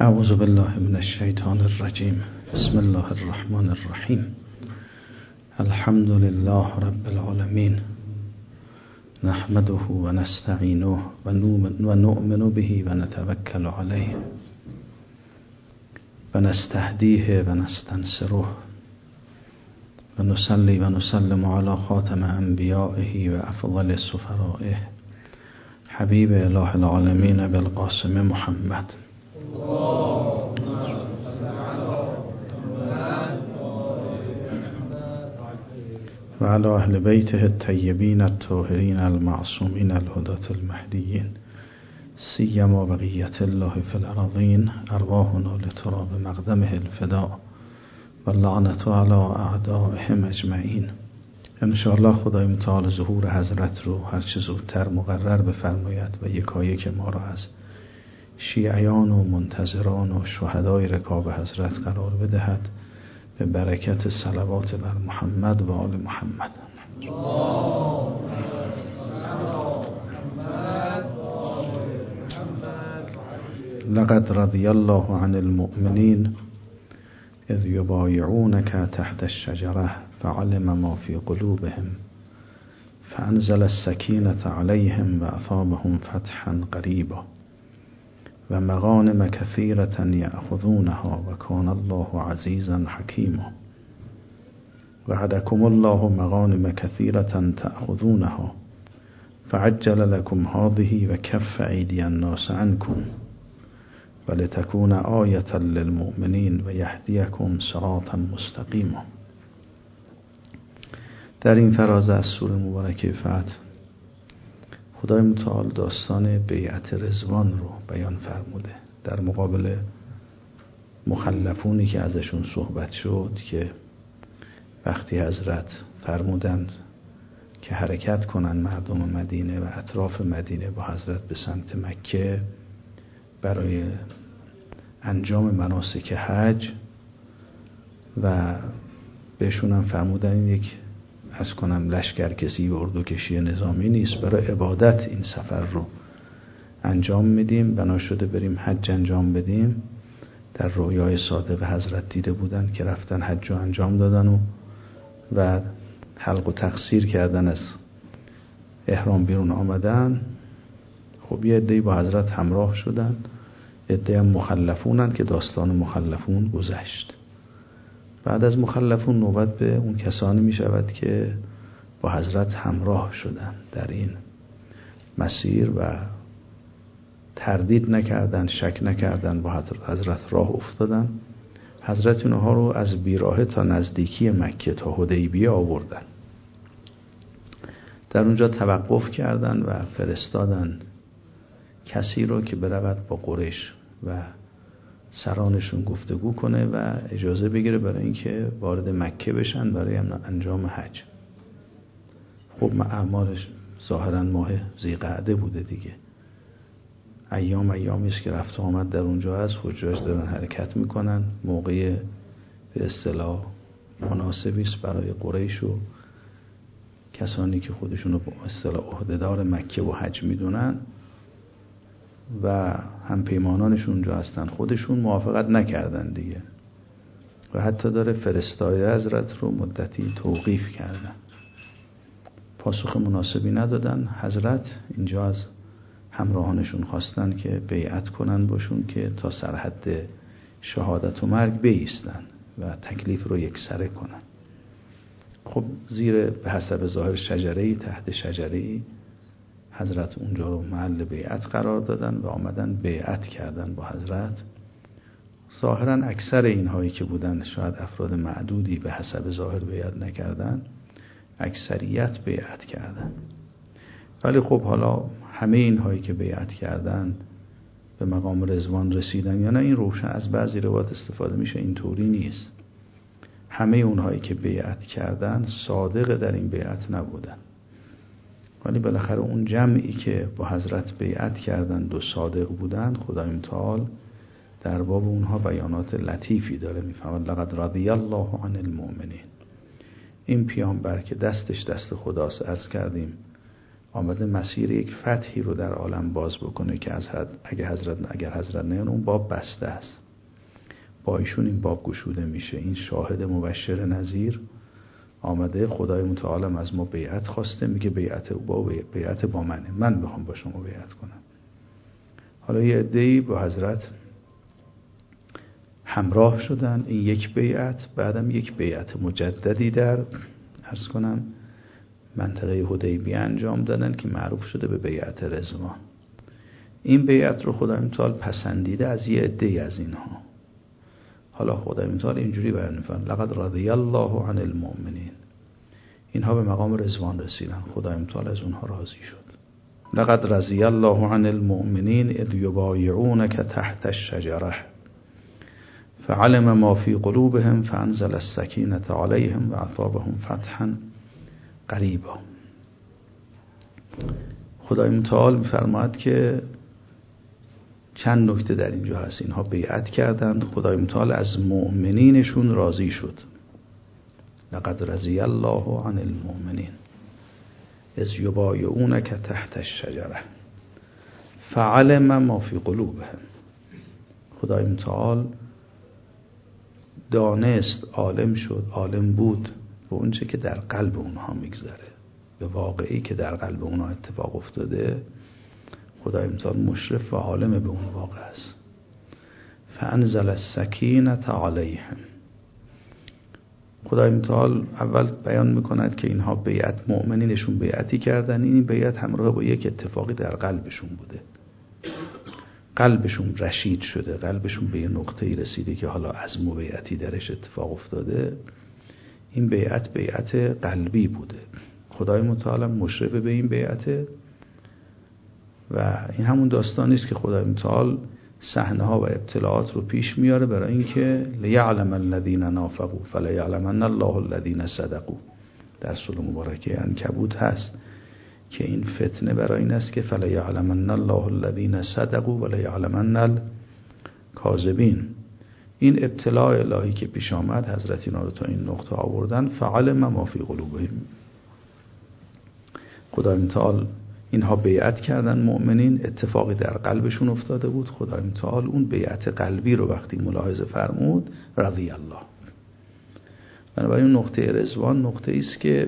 اعوذ بالله من الشیطان الرجیم. بسم الله الرحمن الرحیم. الحمد لله رب العالمین، نحمده و نستعینه و نؤمن به و نتوکل علیه و نستهدیه و نستنصره و نصلی و نسلم علی خاتم انبیائه و افضل سفرائه حبیب اله العالمین بالقاسم محمد و علی اهل بیته الطیبین الطاهرین المعصومین الهداة المهدیین سیما بقیة الله فی الارضین ارواحنا لتراب مقدمه الفداء و لعنت علی اعدائهم اجمعین. انشاءالله خدای متعال ظهور حضرت رو هر چه زودتر مقرر بفرماید و یکایک ما را از شیعیان و منتظران و شهدای رکاب حضرت قرار بدهد به برکت صلوات بر محمد و آل محمد. لقد رضی الله عن المؤمنین اذ یبایعونک تحت الشجره فعلم ما فی قلوبهم فانزل السکینة علیهم و اثابهم فتحا قریبا و مغانم کثیرة یأخذونها و کان الله عزیزا حکیما. وعدکم الله مغانم کثیرة تأخذونها فعجل لكم هذه و کف ایدی الناس عنكم ولتكون آیة للمؤمنین و یهدیکم صراطا مستقیما. در این فراز از سوره مبارکه فتح خدای متعال داستان بیعت رضوان رو بیان فرموده در مقابل مخلفونی که ازشون صحبت شد که وقتی حضرت فرمودند که حرکت کنن مردم مدینه و اطراف مدینه با حضرت به سمت مکه برای انجام مناسک حج و بهشون هم فرمودن این یک لشکرکشی و اردوکشی نظامی نیست، برای عبادت این سفر رو انجام میدیم، بنا شده بریم حج انجام بدیم. در رویای صادق حضرت دیده بودن که رفتن حج رو انجام دادن و حلق و تقصیر کردن، از احرام بیرون آمدن. خب یه عده‌ای با حضرت همراه شدن، عده‌ای هم مخلفونن که داستان مخلفون گذشت. بعد از مخلفون نوبت به اون کسانی می شود که با حضرت همراه شدن در این مسیر و تردید نکردن، شک نکردن، با حضرت راه افتادن. حضرت اونها رو از بیراهه تا نزدیکی مکه تا حدیبیه آوردن. در اونجا توقف کردن و فرستادن کسی رو که برود با قریش و سرانشون گفتگو کنه و اجازه بگیره برای اینکه وارد مکه بشن برای انجام حج. خب اعمالش ظاهرا ماه ذی‌قعده بوده دیگه، ایامی است که رفت و آمد در اونجا هست، حجاج دارن حرکت میکنن، موقع به اصطلاح مناسبی است برای قریش و کسانی که خودشون رو به اصطلاح عهدهدار مکه و حج میدونن و هم پیمانانشون اونجا هستن، خودشون موافقت نکردن دیگه و حتی داره فرستاده حضرت رو مدتی توقیف کردن، پاسخ مناسبی ندادن. حضرت اینجا از همراهانشون خواستن که بیعت کنن باشون که تا سرحد شهادت و مرگ بایستن و تکلیف رو یکسره کنن. خب زیر به حسب ظاهر شجره‌ای، تحت شجره‌ای حضرت اونجا رو محل بیعت قرار دادن و آمدن بیعت کردن با حضرت. ظاهرا اکثر اینهایی که بودن، شاید افراد معدودی به حسب ظاهر بیعت نکردن، اکثریت بیعت کردن. ولی خب حالا همه اینهایی که بیعت کردن به مقام رضوان رسیدن یا نه، این روشن از بعضی روایات استفاده میشه، اینطوری نیست. همه اونهایی که بیعت کردن صادق در این بیعت نبودن، ولی بالاخره اون جمعی که با حضرت بیعت کردن و صادق بودن، خدای متعال در باب اونها بیانات لطیفی داره، میفهمد لقد رضی الله عن المؤمنین. این پیامبر که دستش دست خداست، عرض کردیم آمده مسیر یک فتحی رو در عالم باز بکنه که اگر حضرت نیان اون باب بسته است. با ایشون این باب گشوده میشه. این شاهد مبشر نذیر آمده، خدای متعال از ما بیعت خواسته، میگه بیعت با منه، من میخوام با شما بیعت کنم. حالا یه عده‌ای با حضرت همراه شدن، این یک بیعت، بعدم یک بیعت مجددی در عرض کنم منطقه حدیبیه انجام دادن که معروف شده به بیعت رضوان. این بیعت رو خدای متعال پسندیده از یه عده‌ای از اینها. حالا خدای متعال اینجوری بیان می‌فرماید لقد رضی الله عن المؤمنین. اینها به مقام رضوان رسیدن، خدای متعال از اونها راضی شد. لقد رضی الله عن المؤمنین اذ یبایعونک تحت الشجره فعلم ما فی قلوبهم فانزل السکینة علیهم واثابهم فتحا قریبا. خدای متعال می‌فرماید که چند نکته در اینجا هست. اینها بیعت کردند، خدای متعال از مؤمنینشون راضی شد. لقد رضی الله عن المؤمنین اذ یبایعونک تحت الشجره فعلم ما فی قلوبهم. خدای متعال دانست، عالم شد، عالم بود به اونچه که در قلب اونها میگذره، به واقعی که در قلب اونها اتفاق افتاده. خدای متعال مشرف و عالم به اون واقع است. فانزل السکینة علیهم. خدای متعال اول بیان میکند که اینها بیعت، مؤمنینشون بیعتی کردن، این بیعت همراه با یک اتفاقی در قلبشون بوده. قلبشون رشید شده، قلبشون به یه نقطه‌ای رسیده که حالا عزم و بیعتی درش اتفاق افتاده. این بیعت قلبی بوده. خدای متعال مشرف به این بیعته و این همون داستانی است که خدای متعال صحنه‌ها و ابتلاعات رو پیش میاره برای اینکه لیعلم الذین نافقوا فلیعلمن الله الذین صدقوا. در سوره مبارکه عنکبوت هست که این فتنه برای این است که فلیعلمن الله الذین صدقوا ولیعلمن الکاذبین. این ابتلاع الهی که پیش آمد، حضرت اینا رو تا این نقطه آوردن. فعلم ما فی قلوبهم. خدای متعال اینها بیعت کردن، مؤمنین، اتفاقی در قلبشون افتاده بود. خدای متعال اون بیعت قلبی رو وقتی ملاحظه فرمود، رضی الله. بنابراین نقطه رضوان نقطه است که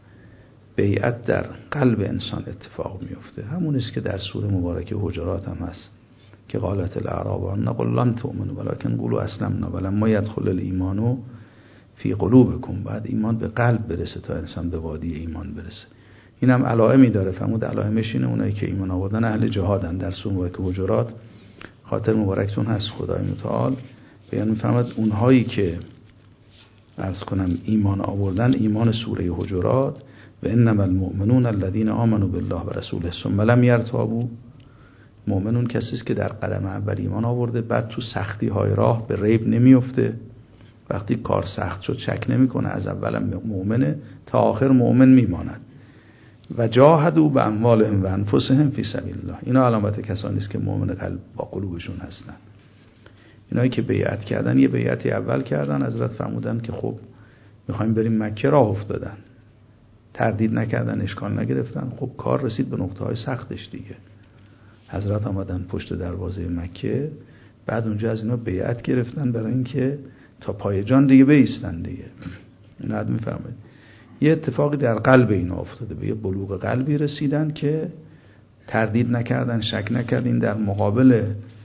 بیعت در قلب انسان اتفاق میفته. همون است که در سوره مبارکه حجرات هم هست که قالت الاعراب نقل لم تؤمنوا ولکن قولوا اسلمنا ولما يدخل الايمان فی قلوبکم. بعد ایمان به قلب برسه تا انسان به وادی ایمان برسه. این هم علائمی داره. فرمود علائمش اینه اونایی که ایمان آوردن اهل جهادن. در سوره مبارکه حجرات خاطر مبارکتون هست، خدای متعال بیان می‌فرماد اونهایی که عرض کنم ایمان آوردن، ایمان سوره حجرات و انما المؤمنون الذين آمنوا بالله و رسوله ثم لم يرتابوا. مؤمنون کسی است که در قدم اول ایمان آورده، بعد تو سختی های راه به ریب نمیفته، وقتی کار سخت شد شک نمیکنه، از اولم مؤمنه تا آخر مؤمن میماند. و جاهدوا باموالهم و انفسهم فی سبیل الله. اینا علامت کسانی است که مؤمن قلب با قلوبشون هستن. اینایی که بیعت کردن، یه بیعتی اول کردن، حضرت فرمودن که خب میخوایم بریم مکه، راه افتادن، تردید نکردن، اشکال نگرفتن. خب کار رسید به نقطه های سختش دیگه. حضرت آمدن پشت دروازه مکه، بعد اونجا از اینا بیعت گرفتن برای اینکه تا پای جان دیگه بایستن دیگه. این حد میفرمایید یه اتفاقی در قلب اینا افتاده، به یه بلوغ قلبی رسیدن که تردید نکردن، شک نکردین در مقابل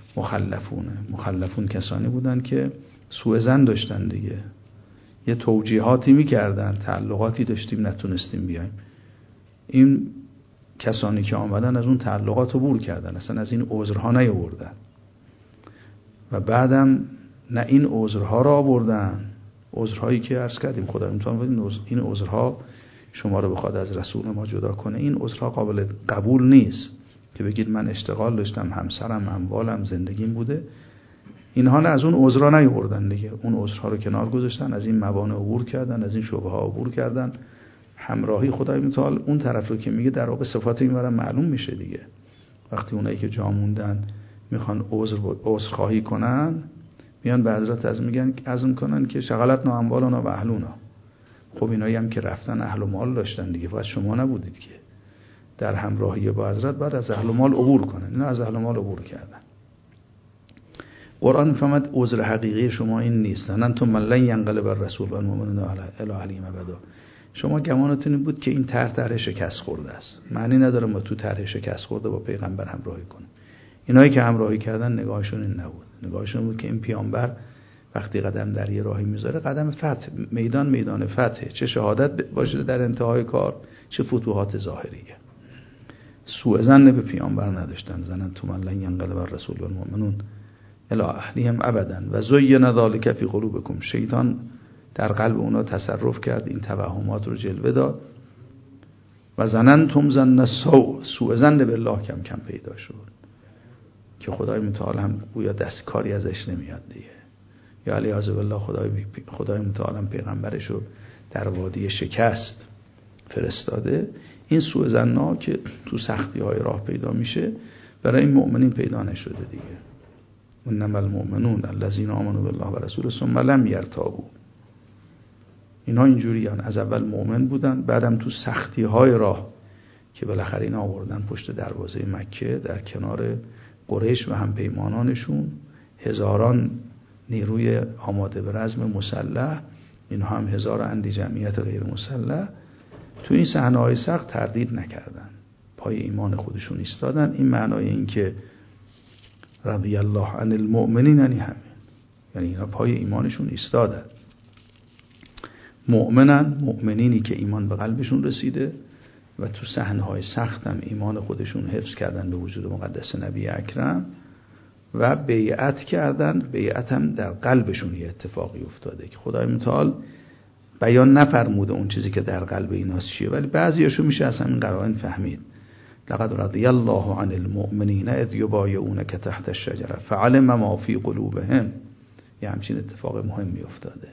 مخلفون کسانی بودن که سوء ظن داشتن دیگه، یه توجیهاتی میکردن، تعلقاتی داشتیم نتونستیم بیایم. این کسانی که آمدن از اون تعلقات رو بور کردن، اصلا از این عذرها نیاوردن و بعدم نه این عذرها را آوردن، عذرهایی که عرض کردیم خدا میتونه این عذرها شما رو بخواد از رسول ما جدا کنه، این عذرها قابل قبول نیست که بگید من اشتغال داشتم، همسرم، اموالم، زندگیم بوده. اینها نه از اون عذرها نیاوردن دیگه، اون عذرها رو کنار گذاشتن، از این موانع عبور کردن، از این شبهه ها عبور کردن. همراهی خدای متعال اون طرف رو که میگه در واقع صفات این ورا معلوم میشه دیگه. وقتی اونایی که جا موندن میخوان عذرخواهی کنن، میان به حضرت عزم کنن که شغلتنا اموالنا و اهلنا. خب اینایی هم که رفتن اهل و مال داشتن دیگه، فقط شما نبودید که. در همراهی با حضرت بعد از اهل مال عبور کنن. اینا از اهل مال عبور کردن. قرآن میفهمد عذر حقیقی شما این نیست. انتم من لن ينقلب الرسول والمؤمنون الی اهلهم ابدا. شما گمانتون بود که این طرح شکست خورده است. معنی نداره ما تو طرح شکست خورده با پیغمبر همراهی کنیم. اینایی که همراهی کردن نگاهشون این نبود. نگاهشون بود که این پیامبر وقتی قدم در یه راهی میذاره قدم فتح، میدان فتح، چه شهادت باشه در انتهای کار، چه فتوحات ظاهریه. سوء ظن به پیامبر نداشتن. انتم من لن ينقلب الرسول والمؤمنون الی اهلهم ابدا و زین ذلک فی قلوبکم. شیطان در قلب اونا تصرف کرد، این توهمات رو جلوه داد. و ظننتم ظن السوء، سوء ظن بالله کم کم پیدا شد که خدای متعال هم گویا دست کاری ازش نمیاد دیگه. یا علیاذ بالله خدای متعال هم پیغمبرش رو در وادی شکست فرستاده. این سوء ظن‌ها که تو سختی‌های راه پیدا میشه برای این مؤمنین پیدا نشده دیگه. انما المؤمنون الذين آمنوا بالله و رسوله ثم لم يرتابوا. اینا اینجوریان، از اول مؤمن بودن، بعدم تو سختی‌های راه که بالاخره اینا آوردن پشت دروازه مکه در کنار قریش و هم پیمانانشون، هزاران نیروی آماده به رزم مسلح، اینها هم هزار اندی جمعیت غیر مسلح، تو این صحنه‌های سخت تردید نکردن، پای ایمان خودشون ایستادن. این معنای این که رضی الله عن المؤمنین یعنی همین، یعنی اینا پای ایمانشون ایستادن. مؤمنینی که ایمان به قلبشون رسیده و تو صحنه‌های سخت هم ایمان خودشون حفظ کردن به وجود مقدس نبی اکرم و بیعت کردن. بیعت هم در قلبشون یه اتفاقی افتاده که خدای متعال بیان نفرموده اون چیزی که در قلب ایناست چیه، ولی بعضیاشو میشه از همین قرائن فهمید. لقد رضی الله عن المؤمنین اذ یبایعونک تحت الشجره فعلم ما فی قلوبهم. یه همچین اتفاق مهمی افتاده.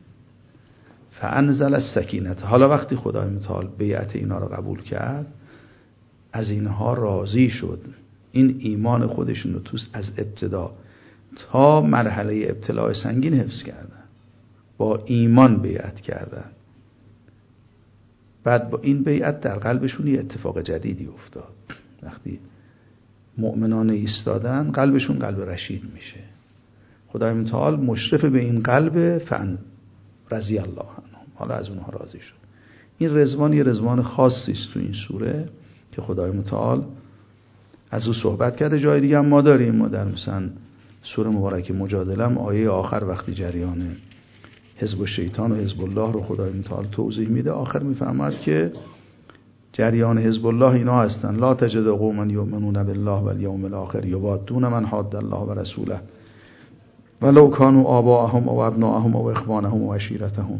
فانزل السکینه. حالا وقتی خدای متعال بیعت اینا رو قبول کرد، از اینها راضی شد، این ایمان خودشون رو از ابتدا تا مرحله ابتلاء سنگین حفظ کردن، با ایمان بیعت کردن. بعد با این بیعت در قلبشون یه اتفاق جدیدی افتاد. وقتی مؤمنان ایستادن قلبشون قلب رشید میشه. خدای متعال مشرف به این قلب فن رضی الله عنهم، حالا از اونها راضی شد. این رضوان یه رضوان خاصی است تو این سوره که خدای متعال از او صحبت کرده. جای دیگه هم ما داریم. ما در مثلا سوره مبارکه مجادله هم آیه آخر وقتی جریان حزب الشیطان و حزب الله رو خدای متعال توضیح میده، آخر میفهمد که جریان حزب الله اینا هستن. لا تجد قوما یؤمنون بالله والیوم الاخر یوادون من حاد الله و رسوله ولو كانوا آباءهم و ابناءهم و اخوانهم و عشیرتهم.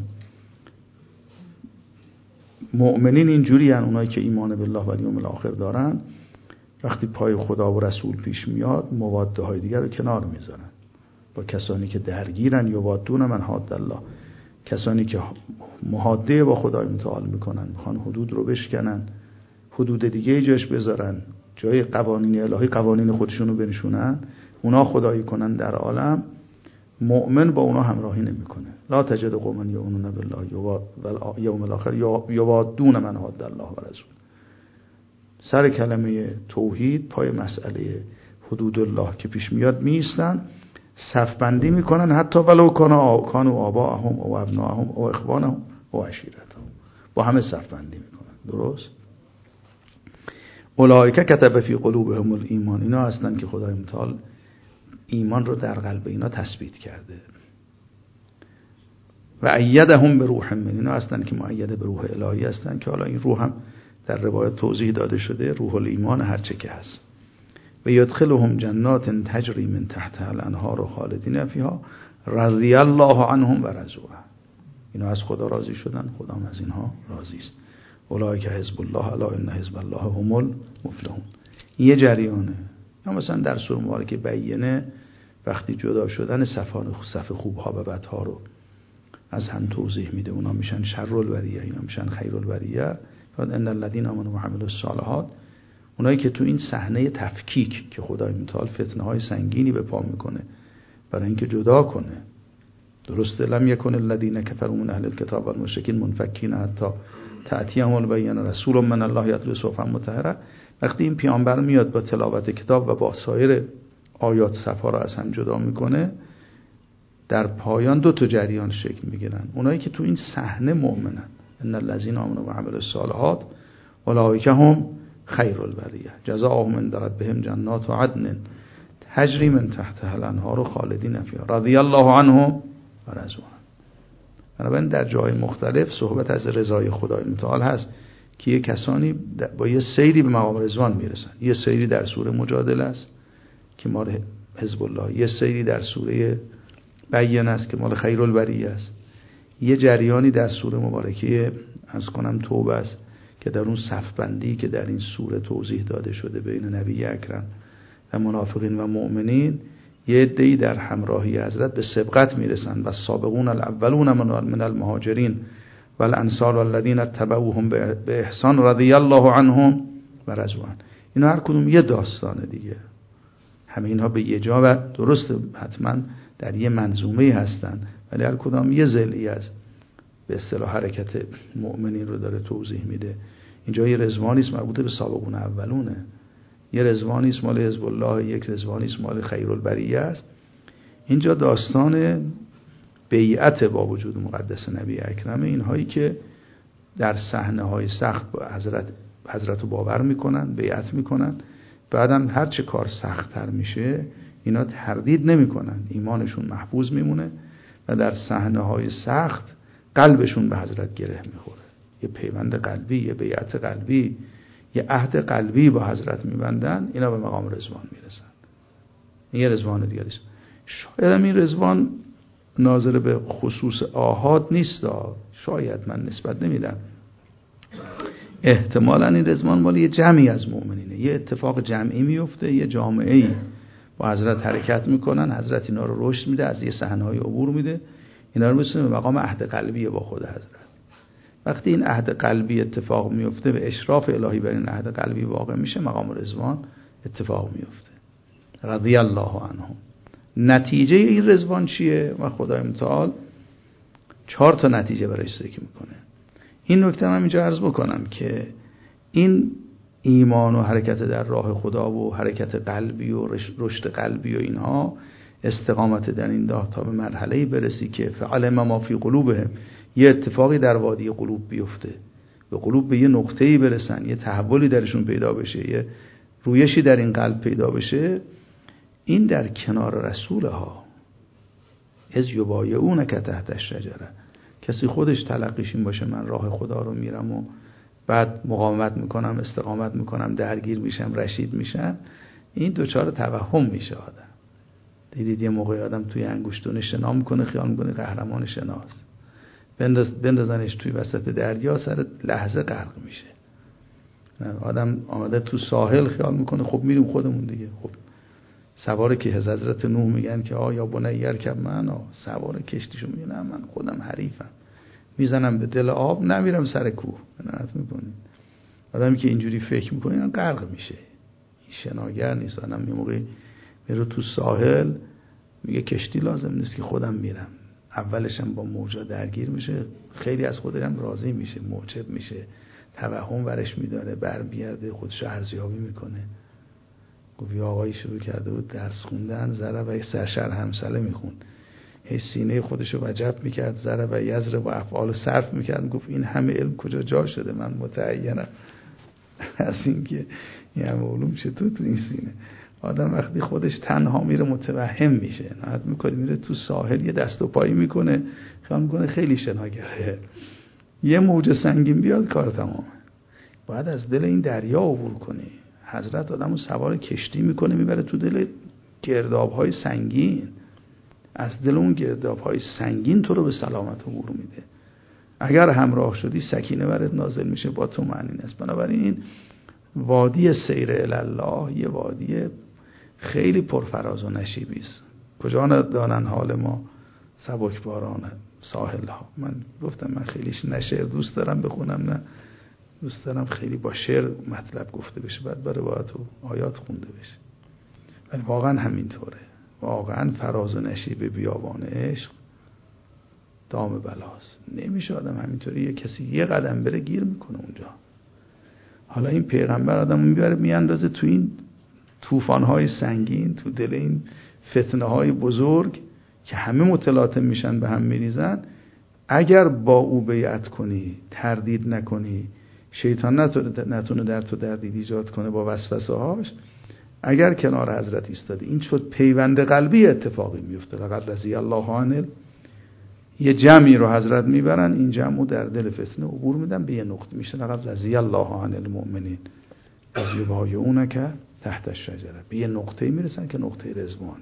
مؤمنین اینجوری ان، اونایی که ایمان بالله و الیوم الاخر دارن، وقتی پای خدا و رسول پیش میاد مواده های دیگر رو کنار میذارن. با کسانی که درگیرن یوادون من حاد الله، کسانی که محاده با خدای متعال میکنن، میخوان حدود رو بشکنن، حدود دیگه جاش بذارن، جای قوانین الهی قوانین خودشون رو بنشونن، اونا خدایی کنن در عالم، مؤمن با اونا همراهی نمیکنه. لا تجد قوما یؤمنون بالله و یوم الاخر یوادون من حاد الله و رسول. سر کلمه توحید پای مسئله حدود الله که پیش میاد میستن، صف بندی میکنن، حتی ولو کانوا آباءهم و ابناءهم و اخوانهم و عشیرتهم، با همه صف بندی میکنن. درست؟ اولئک کتب فی قلوبهم الایمان. اینا هستن که خدای متعال ایمان رو در قلب اینا تثبیت کرده. و ایدهم به روح من. اینا هستن که مؤید به روح الهی هستن که حالا این روح هم در روایت توضیح داده شده، روح الایمان هر چه که هست. و یدخلهم جنات تجری من تحتها الانهار خالدین فیها رضی الله عنهم و رضوا. اینا از خدا راضی شدن، خدا هم از اینها راضی است. اولئک حزب الله الا ان حزب الله هم المفلحون. یه جریانه. مثلا در سوره مبارکه بینه وقتی جدا شدن صف خوبها و بدها رو از هم توضیح میده. اونا میشن شر البریه، اینا میشن خیر البریه. ان الذين آمنوا وعملوا الصالحات، اونایی که تو این صحنه تفکیک که خدای متعال فتنه‌های سنگینی به پا میکنه برای اینکه جدا کنه. درسته لم یکن الذین کفروا من اهل الکتاب والمشرکین منفکین حتی تأتیهم البیان رسول من الله یتلو صحفا مطهره. وقتی این پیامبر میاد با تلاوت کتاب و با سایر آیات صفا را از هم جدا میکنه، در پایان دو تا جریان شکل میگیرن. اونایی که تو این صحنه مؤمنن، ان الذین آمنوا و عملوا الصالحات اولئک هم خیر البریه جزاؤهم عند ربهم جنات عدن تجری من تحتها الانهار خالدین فیها رضی الله عنهم و رضوا. بنابراین در جای مختلف صحبت از رضای خدای متعال هست که یه کسانی با یه سیری به مقام رضوان میرسن. یه سیری در سوره مجادله است که مال حزب الله، یه سیری در سوره بیان است که مال خیر البریه است، یه جریانی در سوره مبارکه از کنم توبه است که در اون صفبندی که در این سوره توضیح داده شده بین نبی اکرم و منافقین و مؤمنین، یه عده‌ای در همراهی حضرت به سبقت میرسن و السابقون الاولون من المهاجرین و الانصار والذین اتبعوهم به احسان رضی الله عنهم و رضوا. اینا هر کدوم یه داستانه دیگه، همه اینها به یه جا و درست حتما در یه منظومه هستن، ولی هر کدام یه ضلعی از به اصطلاح حرکت مؤمنین رو داره توضیح میده. اینجا یه رضوانی است مربوط به سابقون اولونه، یه رضوانی است مال حزب الله، یک رضوانی است مال خیر البریه است. اینجا داستان بیعت با وجود مقدس نبی اکرم، اینهایی که در صحنه‌های سخت با حضرت رو باور میکنن، بیعت میکنن، بعدم هر چه کار سخت‌تر میشه اینا تردید نمیکنن، ایمانشون محفوظ میمونه و در صحنه‌های سخت قلبشون به حضرت گره میخوره. یه پیوند قلبی، یه بیعت قلبی، یه عهد قلبی با حضرت میبندن، اینا به مقام رضوان میرسن. این یه رضوان دیگه است. شاید این رضوان ناظر به خصوص آحاد نیست، شاید من نسبت نمیدم، احتمالاً این رضوان مال یه جمعی از مؤمنینه، یه اتفاق جمعی میفته، یه جامعه‌ای با حضرت حرکت میکنن، حضرت اینا رو رشد میده، از یه صحنه‌های عبور میده، اینا رو میسونه به مقام عهد قلبی با خود حضرت. وقتی این عهد قلبی اتفاق میفته و اشراف الهی بر این عهد قلبی واقع میشه، مقام رضوان اتفاق میفته رضی الله عنهم. نتیجه این رضوان چیه؟ و خدای متعال 4 تا نتیجه برایش ذکر میکنه. این نکته من اینجا عرض بکنم که این ایمان و حرکت در راه خدا و حرکت قلبی و رشد قلبی و اینها، استقامت در این راه تا به مرحله‌ای برسی که فعلم ما فی قلوبهم، یه اتفاقی در وادی قلوب بیفته، به قلوب به یه نقطه‌ای برسن، یه تحولی درشون پیدا بشه، یه رویشی در این قلب پیدا بشه. این در کنار رسول ها از یبایعونک تحت الشجره، کسی خودش تلقیش این باشه من راه خدا رو میرم و بعد مقاومت میکنم، استقامت میکنم، درگیر میشم، رشید میشم، این دوچار توهم میشه آدم. دیدید یه موقع آدم توی انگشتون شنا میکنه، خیال میکنه قهرمان شناست، بندازنش توی وسط دریا، سر لحظه غرق میشه. آدم آمده تو ساحل خیال میکنه خب میریم خودمون دیگه. خب سوار که حضرت نوح میگن که یا بنی ارکب معنا، سوار کشتیشو میگن نه من خودم حریفم، میزنم به دل آب، نمیرم سر کوه. نهایت میکنید آدمی که اینجوری فکر میکنه غرق میشه، شناگر نیست. آدم یه موقع میره تو ساحل میگه کشتی لازم نیست که خودم میرم، اولشم با موجا درگیر میشه، خیلی از خودم راضی میشه، معجب میشه، توهم ورش میداره، برمیگرده خودش ارزیابی میکنه. گفت یه آقایی شروع کرده بود درس خوندن، ذره و سرشر همسله میخوند، هی سینه خودشو وجب میکرد، ذره و یزره و افعال صرف میکرد. گفت این همه علم کجا جا شده، من متعینم از این که این همه علوم چطور تو این سینه. آدم وقتی خودش تنها میره متوهم میشه، نهایت میکنه میره تو ساحل یه دست و پایی میکنه، خیال میکنه خیلی شناگره، یه موج سنگین بیاد کار تمامه. باید از دل این دریا عبور کنی. حضرت آدمو سوار کشتی میکنه میبره تو دل گرداب‌های سنگین، از دل اون گرداب‌های سنگین تو رو به سلامت عبور میده. اگر همراه شدی سکینه برات نازل میشه، با تو معنی است. بنابراین این وادی سیر الله یه وادی خیلی پرفراز و نشیبی است. کجا دانن حال ما سبکباران ساحل ها. من گفتم من خیلی نه شعر دوست دارم بخونم، نه دوست دارم خیلی با شعر مطلب گفته بشه، بعد برای باید آیات خونده بشه. ولی واقعا همینطوره، واقعا فراز و نشیب بیابان عشق دام بلاست. نمیشه آدم همینطوری یه کسی یه قدم بره گیر میکنه اونجا. حالا این پیغمبر آدم میبره میاندازه تو این طوفان‌های سنگین، تو دل این فتنه‌های بزرگ که همه متلاطم میشن به هم میریزن. اگر با او بیعت کنی، تردید نکنی، شیطان نتونه در تو تردید ایجاد کنه با وسوسه‌هاش، اگر کنار حضرت ایستادی، این شد پیوند قلبی اتفاقی میفته. لقد رضی الله عنه. یه جمعی رو حضرت میبرن، این جمع رو در دل فتنه عبور میدن، به یه نقطه میشه لقد رضی الله عنه المؤمنین از یبایعونک تحت الشجره. به یه نقطه‌ای میرسن که نقطه رضوان.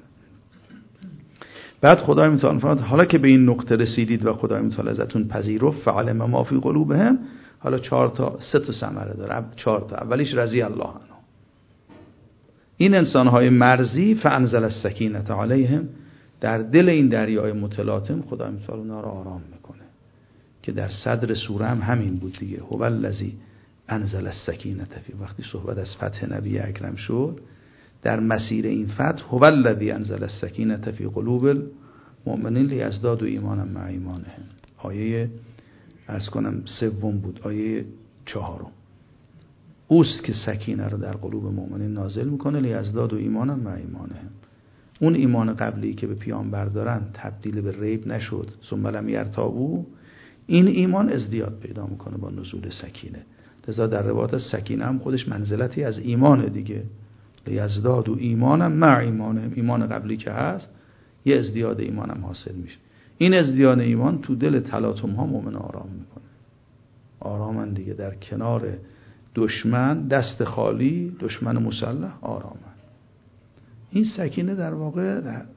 بعد خدای متعال فرمود حالا که به این نقطه رسیدید و خدای متعال ازتون پذیرفت، فعلم ما فی قلوبهم. حالا 3 تا ثمره داره. 4 تا. اولیش رضی الله عنه. این انسان‌های مرضی فانزل السکینة علیهم، در دل این دریای متلاطم خدای متعال اونا رو آرام میکنه که در صدر سوره هم همین بود دیگه. هو الذی انزل السکینة فی، وقتی صحبت از فتح نبی اکرم شد در مسیر این فتح، هو الذی انزل السکینة فی قلوب المؤمنین لیزدادوا ایمانا مع ایمانهم. آیه عرض کنم 3 بود، آیه 4. اوست که سکینه رو در قلوب مؤمنین نازل میکنه لیزدادوا ایمانا مع ایمانهم. اون ایمان قبلی که به پیامبر دارن تبدیل به ریب نشد، ثم لم یرتابوا، این ایمان ازدیاد پیدا میکنه با نزول سکینه. لذا در روایت سکینه هم خودش منزلتی از ایمان دیگه. لیزدادوا ایمانا مع ایمانهم، ایمان قبلی که هست یه ازدیاد ایمان هم حاصل میشه. این ازدیاد ایمان تو دل تلاطم ها مؤمن آرام میکنه. آرامن دیگه، در کنار دشمن دست خالی، دشمن مسلح آرامن. این سکینه در واقع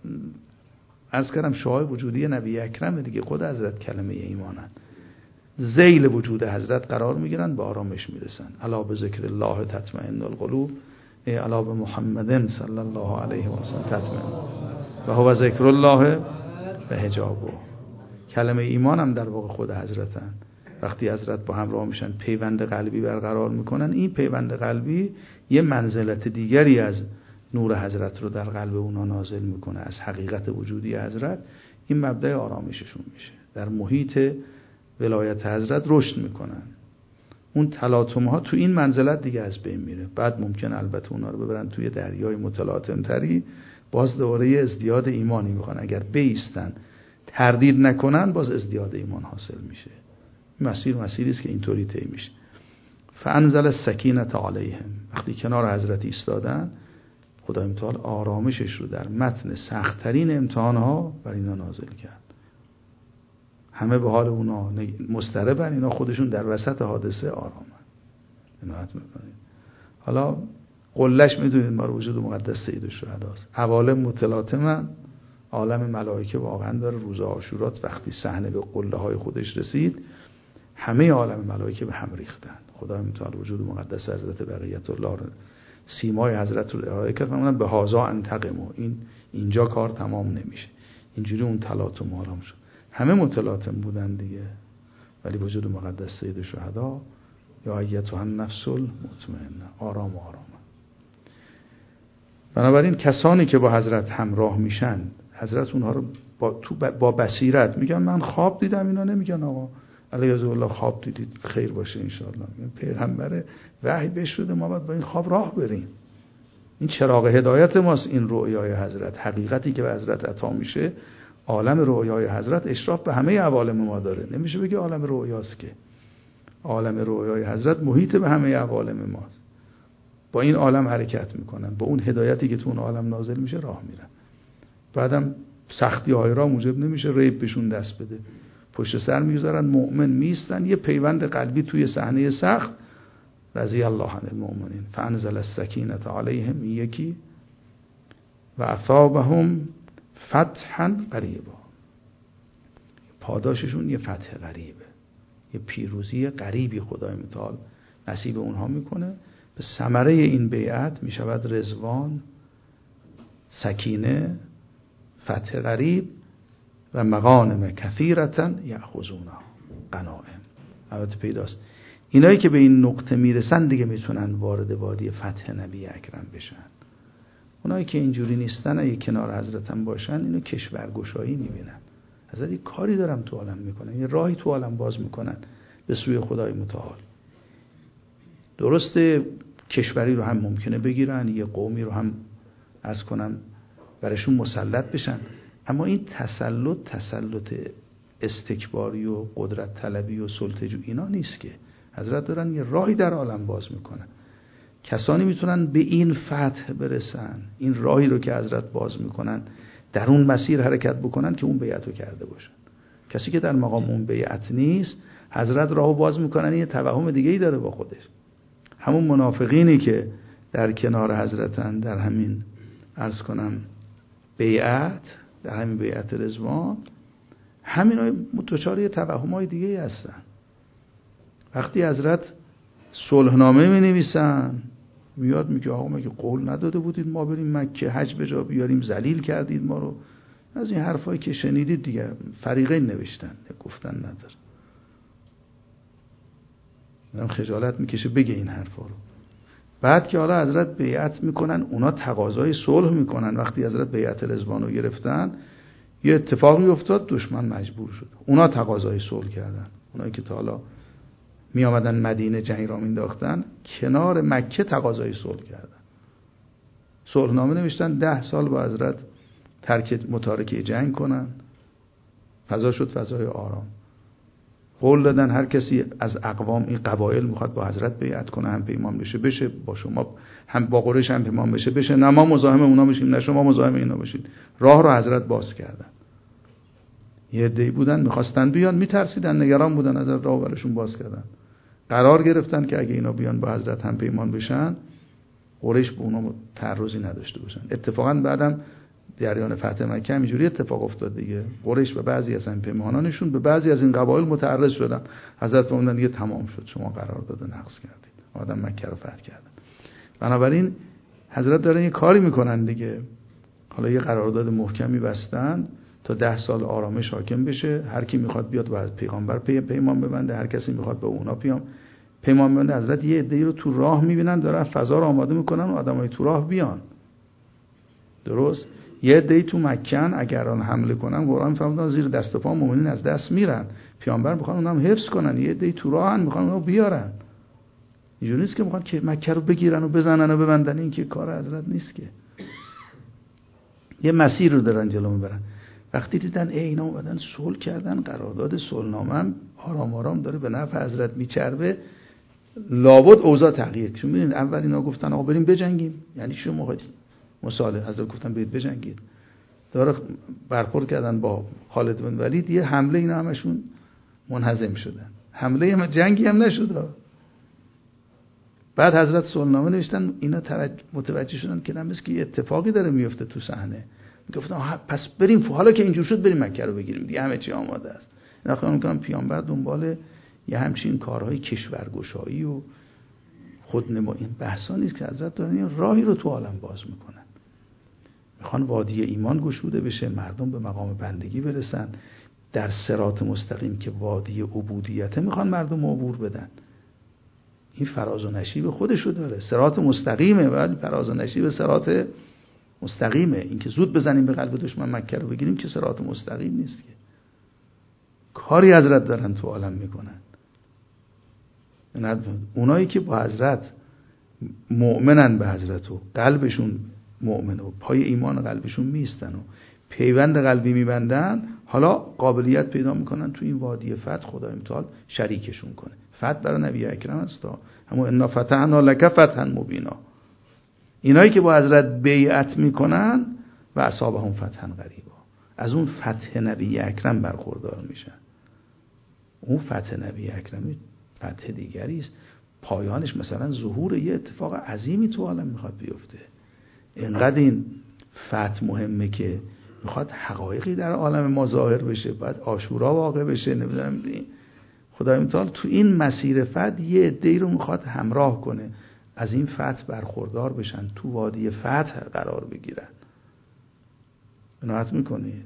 عرض کردم شعاع وجودی نبی اکرم دیگه. خود حضرت کلمه ایمانن، ذیل وجود حضرت قرار میگیرن، به آرامش میرسن. الا بذکر الله تطمئن القلوب، الا بمحمد صلی الله علیه و سلم تطمئن و هو ذکر الله به حجابه. کلمه ایمان هم در واقع خود حضرتن. وقتی حضرت با همراه میشن پیوند قلبی برقرار میکنن، این پیوند قلبی یه منزلت دیگری از نور حضرت رو در قلب اونا نازل میکنه، از حقیقت وجودی حضرت. این مبدأ آرامششون میشه، در محیط ولایت حضرت رشد میکنن. اون تلاطم ها تو این منزلت دیگه از بین میره. بعد ممکن البته اونا رو ببرن توی دریای متلاطم تری، باز دوباره ازدیاد ایمانی میخوان. اگر بیستن تردید نکنن، باز ازدیاد ایمان حاصل میشه. مسیری است که اینطوری طی میشه. فانزل السکینة علیهم، وقتی کنار حضرت ایستادن خدای متعال آرامشش رو در متن سخت‌ترین امتحان‌ها بر اینا نازل کرد. همه به حال اونا مضطربن، اینا خودشون در وسط حادثه آرامن. عنایت میکنید. حالا قلهش میدونید ما رو وجود مقدس سید الشهداست. عوالم متلاطمن، عالم ملائکه واقعا داره. روز عاشورات وقتی صحنه به قله های خودش رسید، همه عالم ملائکه به هم ریختن. خدای متعال وجود مقدس حضرت بقیت الله رو، سیمای حضرت رو ارائه کرد، فرمودن به هازا انتقموا، اینجا کار تمام نمیشه. اینجوری اون تلاطم آرام شد. همه متلاطم بودن دیگه، ولی وجود مقدس سید الشهدا یا ایتها النفس المطمئنه آرام. بنابراین کسانی که با حضرت همراه میشن، حضرت اونها رو با بصیرت میگن من خواب دیدم، اینا نمیگن آقا علیه الله خواب دیدید خیر باشه انشاءالله. پیغمبر وحی بهش شده، ما باید با این خواب راه بریم. این چراغ هدایت ماست، این رؤیای حضرت. حقیقتی که به حضرت عطا میشه، عالم رؤیای حضرت اشراف به همه عوالم ما داره. نمیشه بگی عالم رؤیاست، که عالم رؤیای حضرت محیط به همه عوالم ماست. با این عالم حرکت میکنن، با اون هدایتی که تو اون عالم نازل میشه راه میرن. بعدم سختی های را موجب نمیشه ریب بهشون دست بده. پشت سر میگذارن، مؤمن میستن، یه پیوند قلبی توی صحنه سخت. رضی الله عن المؤمنین فانزل السکینة علیهم، یکی و اثابهم فتحا قریبا. پاداششون یه فتح قریبه، یه پیروزی قریبی خدای متعال نصیب اونها میکنه. به ثمره این بیعت میشود رضوان، سکینه، فتح قریب و مغانم کثیرة یأخذونها، غنایم. البته پیداست اینایی که به این نقطه میرسن دیگه میتونن وارد وادی فتح نبی اکرم بشن. اونایی که اینجوری نیستن، اگه کنار حضرت هم باشن، اینو کشورگشایی میبینن. حضرت یک کاری دارن تو عالم میکنن، یه راهی تو عالم باز میکنن به سوی خدای متعال. درسته کشوری رو هم ممکنه بگیرن، یه قومی رو هم عرض کنم برشون مسلط بشن، اما این تسلط استکباری و قدرت طلبی و سلطه‌جویی اینا نیست که. حضرت دارن یه راهی در عالم باز میکنن، کسانی میتونن به این فتح برسن، این راهی رو که حضرت باز میکنن در اون مسیر حرکت بکنن که اون بیعت رو کرده باشن. کسی که در مقام اون بیعت نیست، حضرت راهو باز میکنن، یه توهم دیگه‌ای داره با خودش. همون منافقینی که در کنار حضرتن در همین عرض کنم بیعت، در همین بیعت رضوان، همین های دچار یه توهم‌های دیگه هستن. وقتی حضرت صلحنامه می نویسن، میاد میگه آقا مگه قول نداده بودید ما بریم مکه حج به جا بیاریم، ذلیل کردید ما رو، از این حرفایی که شنیدید دیگه. فریقین نوشتن، گفتن نداره. منم خجالت میکشه بگه این حرفا رو. بعد که حالا حضرت بیعت میکنن، اونا تقاضای صلح میکنن. وقتی حضرت بیعت رضوان رو گرفتن، یه اتفاقی افتاد، دشمن مجبور شد. اونا تقاضای صلح کردن. اونایی که تا حالا می آمدن مدینه جنگ را مینداختن، کنار مکه تقاضای صلح کردن. صلحنامه نوشتن 10 سال با حضرت متارکه جنگ کنن. فضا شد فضای آرام. قول دادن هر کسی از اقوام این قبایل میخواد با حضرت بیعت کنه، هم پیمان بشه با شما، هم با قریش هم پیمان بشه، نه ما مزاحم اونا بشیم نه شما مزاحم اینا بشید. راه رو حضرت باز کردن. یه عده‌ای بودن میخواستن بیان، میترسیدن، نگران بودن، حضرت راه براشون باز کردن. قرار گرفتن که اگه اینا بیان با حضرت هم پیمان بشن، قریش به اونا تعرضی نداشته باشن. اتفاقا بعدم جریان فتح مکه اینجوری اتفاق افتاد دیگه. قریش و بعضی از هم پیمانانشون به بعضی از این قبایل متعرض شدن. حضرت فرمودن دیگه تمام شد، شما قرارداد نقض کردید، آدم مکه رو فتح کردن. بنابراین حضرت دارن یه کاری میکنن دیگه. حالا یه قرارداد محکمی بستن تا 10 سال آرامش حاکم بشه. هر کی میخواد بیاد با پیغمبر پیمان ببنده، هر کسی میخواد به اونا پیمان ببنده. حضرت یه عده‌ای رو تو راه میبینن دارن فضا رو آماده میکنن و آدمای تو راه بیان. درست؟ یه عده‌ای تو مکن اگر آن حمله کنن، قرآن میفرماید زیر دست و پا مؤمنین از دست میرن. پیامبر میخوان اونم حفظ کنن. یه عده‌ای تو راهن میخوان اونو بیارن. اینجوری نیست که میخوان که مکه رو بگیرن و بزنن و ببندن. این که کار حضرت نیست که. یه مسیر رو دارن جلو میبرن. وقتی دیدن اینا اومدن صلح کردن، قرارداد صلحنامه هم آرام آرام داره به نفع حضرت میچربه، لابد اوضاع تغییر کنه. ببینید اول اینا گفتن آقا بریم بجنگیم، یعنی چه موقعی مصالحه، حضرت گفتن برید بجنگید. داره برخورد کردن با خالد بن ولید، یه حمله اینا همشون منهزم شدن. حمله جنگی هم نشد. بعد حضرت صلحنامه نوشتن، اینا متوجه شدن که مثل که اتفاقی داره میفته تو صحنه. گفتن پس بریم، حالا که اینجور شد بریم مکه رو بگیریم دیگه، همه چی آماده است. اینا خیال می‌کنم پیامبر دنبال یه همچین کارهای کشورگشایی و خودنمایی این بحثا نیست که حضرت دارن راهی رو تو عالم باز میکنن. میخوان وادی ایمان گشوده بشه، مردم به مقام بندگی برسن، در صراط مستقیم که وادی عبودیته میخوان مردم عبور بدن. این فراز و نشیب خودشو داره. صراط مستقیمه ولی فراز و نشیب صراط مستقیمه. این که زود بزنیم به قلب دشمن مکه رو بگیریم که صراط مستقیم نیست که. کاری حضرت دارن تو عالم میکنن. اونایی که با حضرت مؤمنن به حضرت و قلبشون مؤمن و پای ایمان قلبشون میستن و پیوند قلبی میبندن، حالا قابلیت پیدا میکنن تو این وادی فتح خدای متعال شریکشون کنه. فتح برای نبی اکرم است، همون انا فتحنا لک فتحا مبینا. اینایی که با حضرت بیعت میکنن و اصحابهم فتحا قریبا، از اون فتح نبی اکرم برخوردار میشن. اون فتح نبی اکرمی فتح دیگری است. پایانش مثلا ظهور یه اتفاق عظیمی تو عالم میخواد بیفته. اینقدر این فتح مهمه که میخواد حقایقی در عالم ما ظاهر بشه، بعد عاشورا واقع بشه. نمیدونم خدای متعال تو این مسیر فتح یه عده‌ای رو میخواد همراه کنه، از این فتح برخوردار بشن، تو وادی فتح قرار بگیرن. قناعت میکنید؟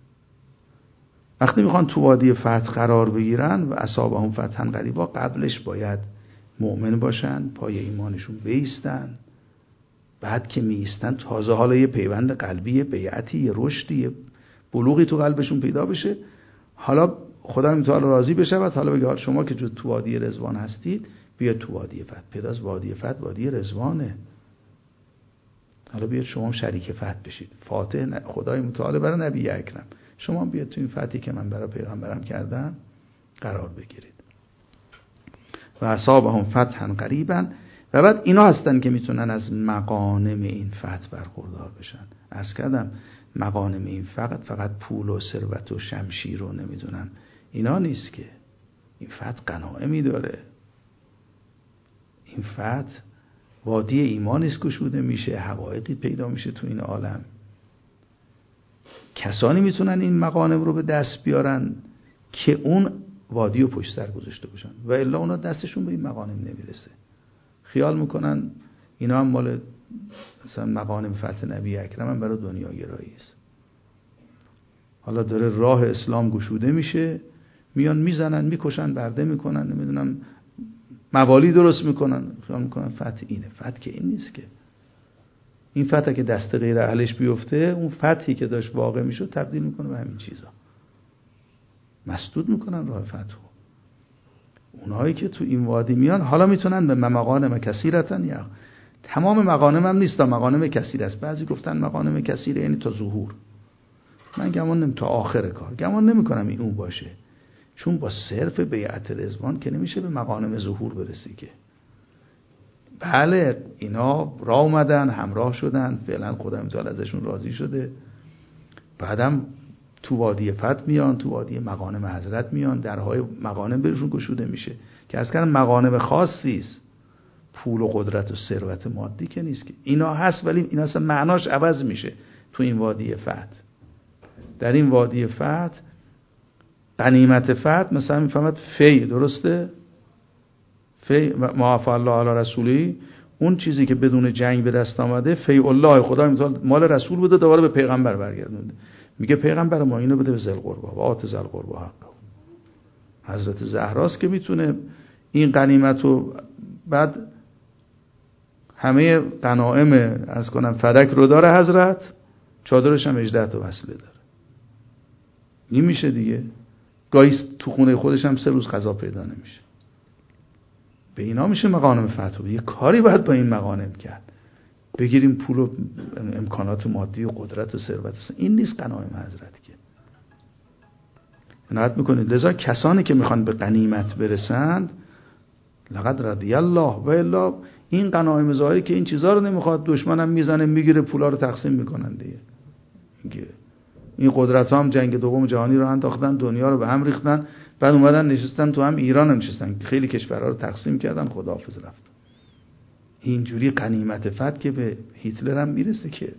وقتی میخوان تو وادی فتح قرار بگیرن و اصحابهم فتحا قریبا، قبلش باید مؤمن باشن، پای ایمانشون بیستن. بعد که میستن تازه حالا یه پیوند قلبی، بیعتی، یه رشدی، بلوغی تو قلبشون پیدا بشه. حالا خدا متعال راضی بشه و حالا بگه شما که تو وادی رضوان هستید بیاید تو وادی فتح. پیداست وادی فتح وادی رضوانه. حالا بیاید شما هم شریک فتح بشید. فاتح خدای متعال برای نبی اکرم، شما هم بیاید تو این فتحی که من برای پیغمبرم کردم قرار بگیرید. و اصابهم فتحا قریبا. و بعد اینا هستن که میتونن از مغانم این فتح برخوردار بشن. عرض کردم مغانم این فقط پول و ثروت و شمشیر و نمیدونم اینا نیست که. این فتح غنایمی داره. این فتح وادی ایمان است گشوده میشه، حقایقی پیدا میشه تو این عالم. کسانی میتونن این مغانم رو به دست بیارن که اون وادی رو پشت سر گذاشته باشن و الا اونا دستشون به این مغانم نمیرسه. خیال میکنن اینا هم مال مثلا مغانم فتح نبی اکرم هم برای دنیا گرایی است. حالا داره راه اسلام گشوده میشه، میان میزنن میکشن برده میکنن نمیدونم موالی درست میکنن، خیال میکنن فتح اینه. فتح که این نیست که. این فتح که دست غیر اهلش بیفته اون فتحی که داشت واقع میشد تبدیل میکنه به همین چیزا، مسدود میکنن راه فتح. اونهایی که تو این وادی میان حالا میتونن به مغانم کثیرتن، یا تمام مغانم هم نیست، مغانم کثیر است. بعضی گفتن مغانم کثیره یعنی تا ظهور. من گمان نمی تا آخر کار گمان نمیکنم این اون باشه، چون با صرف بیعت رضوان که نمیشه به مغانم ظهور برسی که. بله اینا راه اومدن همراه شدن، فعلا خدا متعال ازشون راضی شده، بعدم تو وادی فتح میان، تو وادی مغانم حضرت میان، درهای مغانم برشون گشوده میشه که از کردن مغانم خاصی است، پول و قدرت و ثروت مادی که نیست که. اینا هست ولی اینا اصلا معناش عوض میشه تو این وادی فتح. در این وادی فتح غنیمت فتح مثلا میفهمد فی، درسته؟ فی معافی الله علی رسولی، اون چیزی که بدون جنگ به دست آمده فی الله خدا متعال مال رسول بوده دوباره به پیغمبر برگردونده. میگه پیغمبر ما اینو بده به ذل قربا و آت ذل قربا حق. حضرت زهراست که میتونه این غنیمت رو بعد همه غنایم از کنم فدک رو داره حضرت، چادرش هم 18 تا وصله داره. این میشه دیگه. گاهی تو خونه خودش هم 3 روز غذا پیدا نمیشه. به اینا میشه مغانم فتح. یه کاری باید با این مغانم کرد. بگیریم پول و امکانات مادی و قدرت و ثروت، این نیست غنایم حضرت که. عنایت میکنید. لذا کسانی که میخوان به غنیمت برسند لقد رضی الله و الا این غنایم ظاهری که این چیزا رو نمیخواد، دشمنم میزنه میگیره پولا رو تقسیم میکنن دیگه. این قدرت ها هم جنگ دوم جهانی رو انداختن، دنیا رو به هم ریختن، بعد اومدن نشستن تو هم ایران نشستن، خیلی کشورها رو تقسیم کردن، خداحافظ رفت. اینجوری غنیمت فتح که به هیتلر هم میرسه که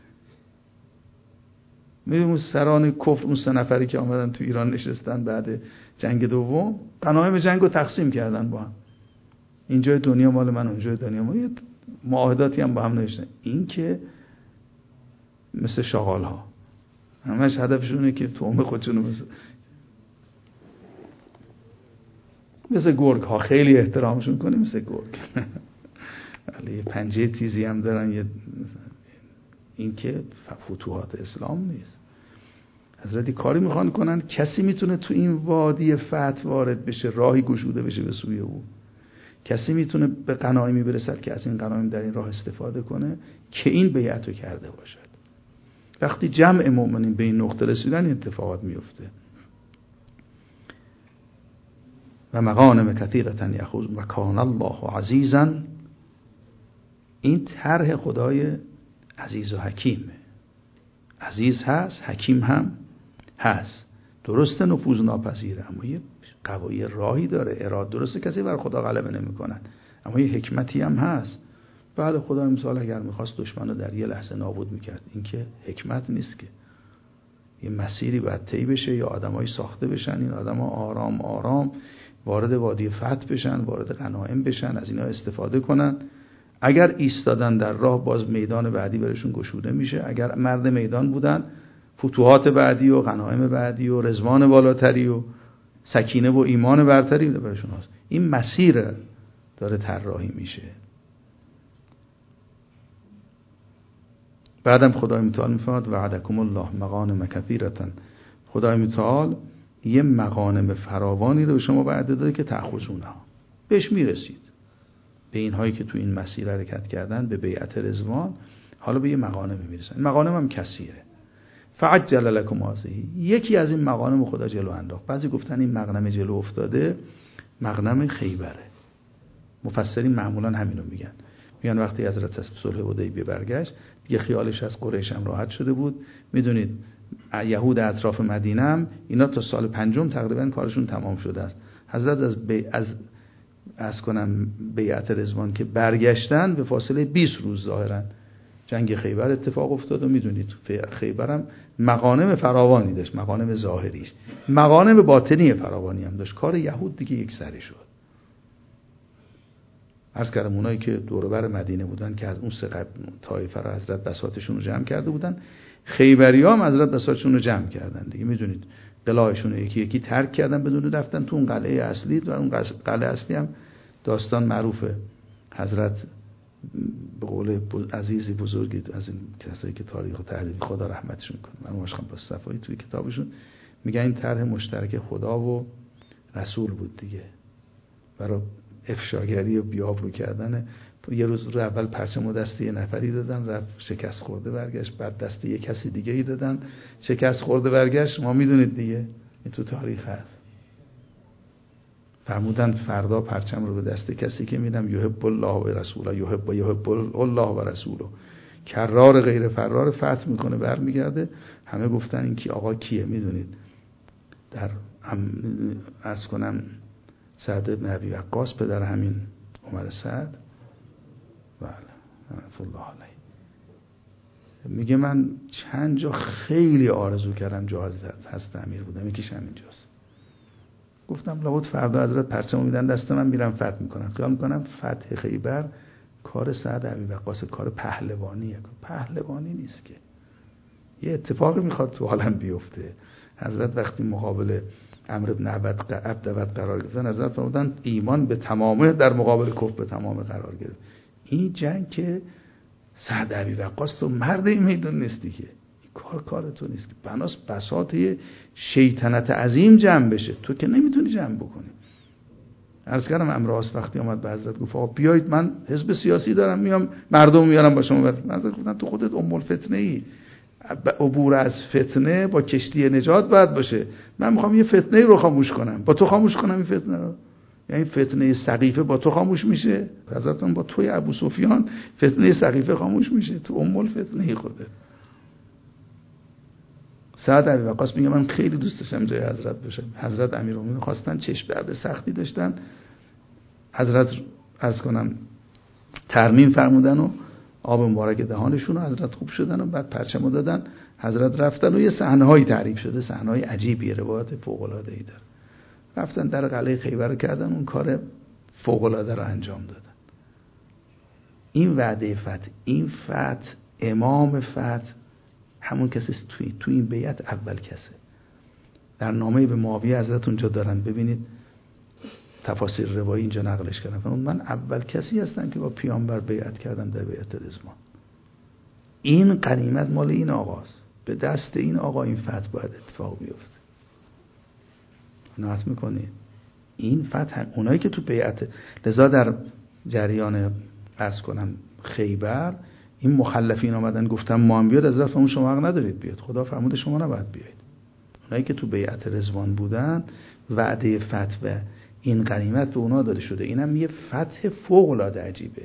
میدونم سران کفر اون 3 نفری که آمدن تو ایران نشستن بعد جنگ دوم غنایم جنگ رو تقسیم کردن با هم. اینجای دنیا مال من، اونجای دنیا مال، یه معاهداتی هم با هم نوشتن. این که مثل شغال ها همش هدفشونه که تومه خودشونو مثل گرگ ها خیلی احترامشون کنیم مثل گرگ ولی پنجه تیزی هم دارن. این که فتوحات اسلام نیست. حضرتی کاری میخوان کنن کسی میتونه تو این وادی فتح وارد بشه، راهی گشوده بشه به سوی او. کسی میتونه به غنایمی برسد که از این غنایم در این راه استفاده کنه که این بیعتو کرده باشد. وقتی جمع مؤمنین به این نقطه رسیدن اتفاقات میفته. و مغانم کثیرة یخوض و کان الله عزیزا، این طرح خدای عزیز و حکیمه. عزیز هست، حکیم هم هست. درسته نفوذ ناپذیره اما یه قوایی راهی داره، اراده. درسته کسی بر خدا غلبه نمی‌کنن اما یه حکمتی هم هست. بله خدا مثال اگر می‌خواست دشمن رو در یه لحظه نابود می‌کرد، این که حکمت نیست که. یه مسیری باید طی بشه یا آدمایی ساخته بشن، این آدما آرام آرام وارد وادی فتح بشن، وارد غنایم بشن، از اینا استفاده کنن. اگر ایستادن در راه باز میدان بعدی برشون گشوده میشه. اگر مرد میدان بودن فتوحات بعدی و غنایم بعدی و رضوان بالاتری و سکینه و ایمان برتری برشون هست. این مسیر داره طراحی میشه. بعدم خدای متعال میفرماد وعدکم الله مغانم کثیرة، خدای متعال یه مغانم فراوانی رو به شما وعده داده که تأخذونها، بهش میرسید. به اینهایی که تو این مسیر حرکت کردن به بیعت رضوان حالا به یه مغانم میرسن. مغانم هم کثیره. فعجل لکم هذه، یکی از این مغانم خدا جلو انداخت. بعضی گفتن این مغنم جلو افتاده مغنم خیبره. مفسرین معمولا همینو میگن وقتی حضرت از صلح حدیبیه برگشت دیگه خیالش از قریش هم راحت شده بود. میدونید یهود اطراف مدینه هم اینا تا سال 5 تقریبا کارشون تمام شده است. حضرت از بیعت رضوان که برگشتن به فاصله 20 روز ظاهرا جنگ خیبر اتفاق افتاد و میدونید خیبر هم مغانم فراوانی داشت، مغانم ظاهریش، مغانم باطنی فراوانی هم داشت. کار یهود دیگه یک سری شد. عرض کردم اونایی که دور و بر مدینه بودن که از اون سه طایفه رو حضرت بساطشون رو جمع کرده بودن، خیبری‌ها هم حضرت بساطشون رو جمع کردن دیگه. میدونید قلعه‌شون رو یکی یکی ترک کردن بدون رفتن تو اون قلعه اصلی. و اون قلعه اصلی هم داستان معروفه. حضرت به قول عزیزی بزرگی از این کسایی که تاریخ و تحلیل خدا رحمتشون کنه، من مشخصم با صفایی توی کتابشون میگن این طرح مشترک خدا و رسول بود دیگه، برای افشاگری و بیابرو کردن. یه روز اول پرچم و دست یه نفری دادن، رفت شکست خورده برگشت، بعد دست یه کسی دیگه ای دادن شکست خورده برگشت. ما میدونید دیگه این تو تاریخ هست. فرمودن فردا پرچم رو به دست کسی که میدم یحب الله و رسوله، یحب الله و رسوله، کرار غیر فرار فتح میکنه برمیگرده. همه گفتن این کی آقا کیه؟ میدونید در از کنم سعد بن ابی وقاص پدر همین عمر سعد، بله رحمت الله علیه، میگه من چند جا خیلی آرزو کردم جا حضرت امیر بودم، یکیش همینجاست. گفتم لابد فردا حضرت پرچم میدن دست من میرم فتح میکنم. خیال میکنم فتح خیبر کار سعد ابی وقاص، کار پهلوانیه. پهلوانی نیست که، یه اتفاقی میخواد تو عالم بیفته. حضرت وقتی مقابل عمرو بن عبد قرار گرفتن، حضرت فرمودن ایمان به تمامه در مقابل کفر به تمامه قرار گرفت. این جنگ که سعد ابی وقاص تو مرد این میدون نیستی که، این کار تو نیست که بناس بساط شیطنت عظیم جمع بشه، تو که نمیتونی جمع بکنی. عرض کردم امراض وقتی اومد به حضرت گفت آقا بیایید من حزب سیاسی دارم میام مردم میارم با شما. حضرت گفتن تو خودت ام الفتنه ای، عبور از فتنه با کشتی نجات باید باشه. من میخوام یه فتنه رو خاموش کنم، با تو خاموش کنم این فتنه رو. یعنی فتنه سقیفه با تو خاموش میشه، حضرتان با توی ابو سفیان فتنه سقیفه خاموش میشه، تو ام الفتنه خودت. سعد ابی وقاص میگه من خیلی دوست داشتم جای حضرت باشم. حضرت امیرالمومنین خواستن، چشم درد سختی داشتن، حضرت عرض کنم ترمیم فرمودن و آب مبارک دهانشون و حضرت خوب شدن و بعد پرچمو دادن. حضرت رفتن و یه صحنه‌هایی تعریف شده، صحنه‌های عجیبی، روایت فوق‌العاده‌ای داره. رفتن در قلعه خیبر رو کردن، اون کار فوق‌العاده رو انجام دادن. این وعده فتح، این فتح، امام فتح همون کسی تو این بیعت اول کسه. در نامه به معاویه حضرت اونجا دارن، ببینید تفاسیر روایی اینجا نقلش کردن، من اول کسی هستم که با پیامبر بیعت کردم در بیعت رضوان. این غنیمت مال این آقاست، به دست این آقا این فتح باید اتفاق بیفته. نهات میکنید این فتح اونایی که تو بیعت، لذا در جریان عرض کنم خیبر این مخلفین آمدن گفتن ما هم بیاد، از رفتمون شما حق ندارید بیاد، خدا فرموده شما نباید بیاید. اونایی که تو بیعت رضوان بودن وعده فتح و این غنیمت به اونا داده شده. اینم یه فتح فوق العاده عجیبه.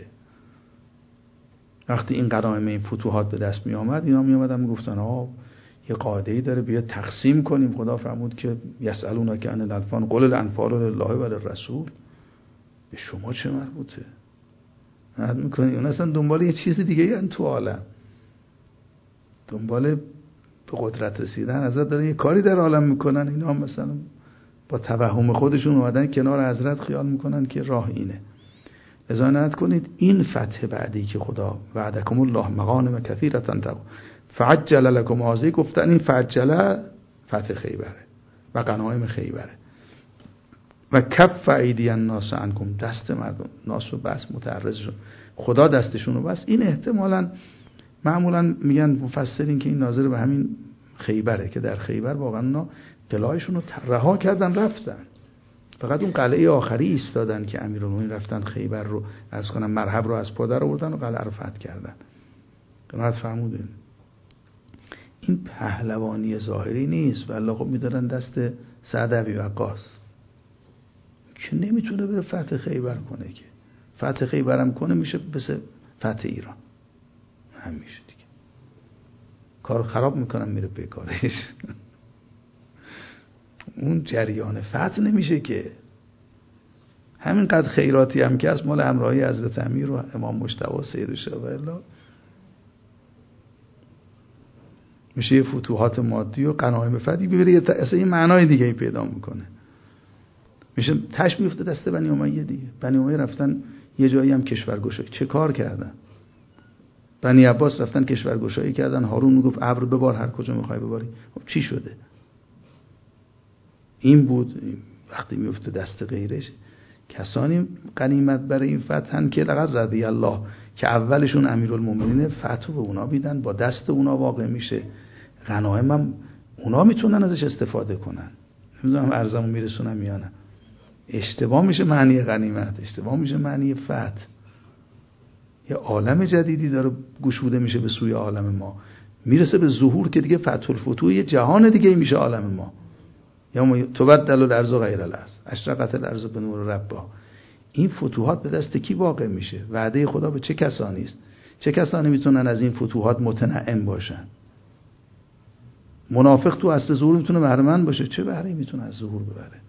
وقتی این غنایم این فتوحات به دست می آمد، اینا می اومدن میگفتن یه قاعده‌ای داره بیا تقسیم کنیم. خدا فرمود که یسالونک عن الانفال قل الانفال لله و للرسول. به شما چه مربوطه؟ نهاد میکنی اون اصلا دنبال یه چیز دیگه ای تو عالم، دنبال به قدرت رسیدن. حضرت دارن یه کاری در عالم میکنن، اینا هم مثلا با توهم خودشون اومدن کنار حضرت، خیال میکنن که راه اینه. لذا نهاد کنید این فتح بعدی که خدا وعدکم الله مغانم کثیرة فعجل لکم هذه، گفتن این فعجل فتح خیبره و غنایم خیبره و کف ایدی الناس عنکم، دست مردم ناس رو بس متعرض شد، خدا دستشون رو بس. این احتمالاً معمولا میگن مفسرین که این ناظر به همین خیبره که در خیبر واقعا اونا قلعه‌شون رو رها کردن رفتن، فقط اون قلعه آخری ایستادن که امیرالمومنین رفتن خیبر رو عرض کنم مرحب رو از پادر آوردن و قلعه رو فتح کردن. قناعت فرمودین؟ این پهلوانی ظاهری نیست. والله خب میدارن دست سعد ابی وقاص که نمیتونه بره فتح خیبر کنه، که فتح خیبر هم کنه میشه مثل فتح ایران، همیشه دیگه کار خراب میکنن میره به کارش. اون جریان فتح نمیشه که. همینقدر خیراتی هم که از مال همراهی حضرت امیر و امام مجتبی سید الشهدا الا میشه یه فتوحات مادی و غنایم فتحی ببره، اصلا یه معنای دیگه ای پیدا میکنه. میشه تش میفته دست بنی امیه دیگه. بنی امیه رفتن یه جایی هم کشورگشایی چه کار کردن؟ بنی عباس رفتن کشورگشایی کردن، هارون میگفت ابر ببار هر کجا میخوای بباری. خب چی شده؟ این بود وقتی میفته دست غیرش. کسانی غنیمت برای این فتحن که لقد رضی الله که اولشون امیرالمومنین فتح به اونا میدن، با دست اونا واقع میشه. غنایم هم اونا میتونن ازش استفاده کنن. نمیدونم عرضمو میرسونم یا نه. اشتباه میشه معنی غنیمت، اشتباه میشه معنی فتح. یه عالم جدیدی داره گشوده میشه به سوی عالم ما، میرسه به ظهور که دیگه فتح الفتوح یه جهان دیگه میشه عالم ما. یا تبدل الارض غیر الارض اشرقت الارض بنور ربها. این فتوحات به دست کی واقع میشه؟ وعده خدا به چه کسانی است؟ چه کسانی میتونن از این فتوحات متنعم باشن؟ منافق تو اصل ظهور میتونه بهره مند باشه، چه بهره‌ای میتونه از ظهور ببره؟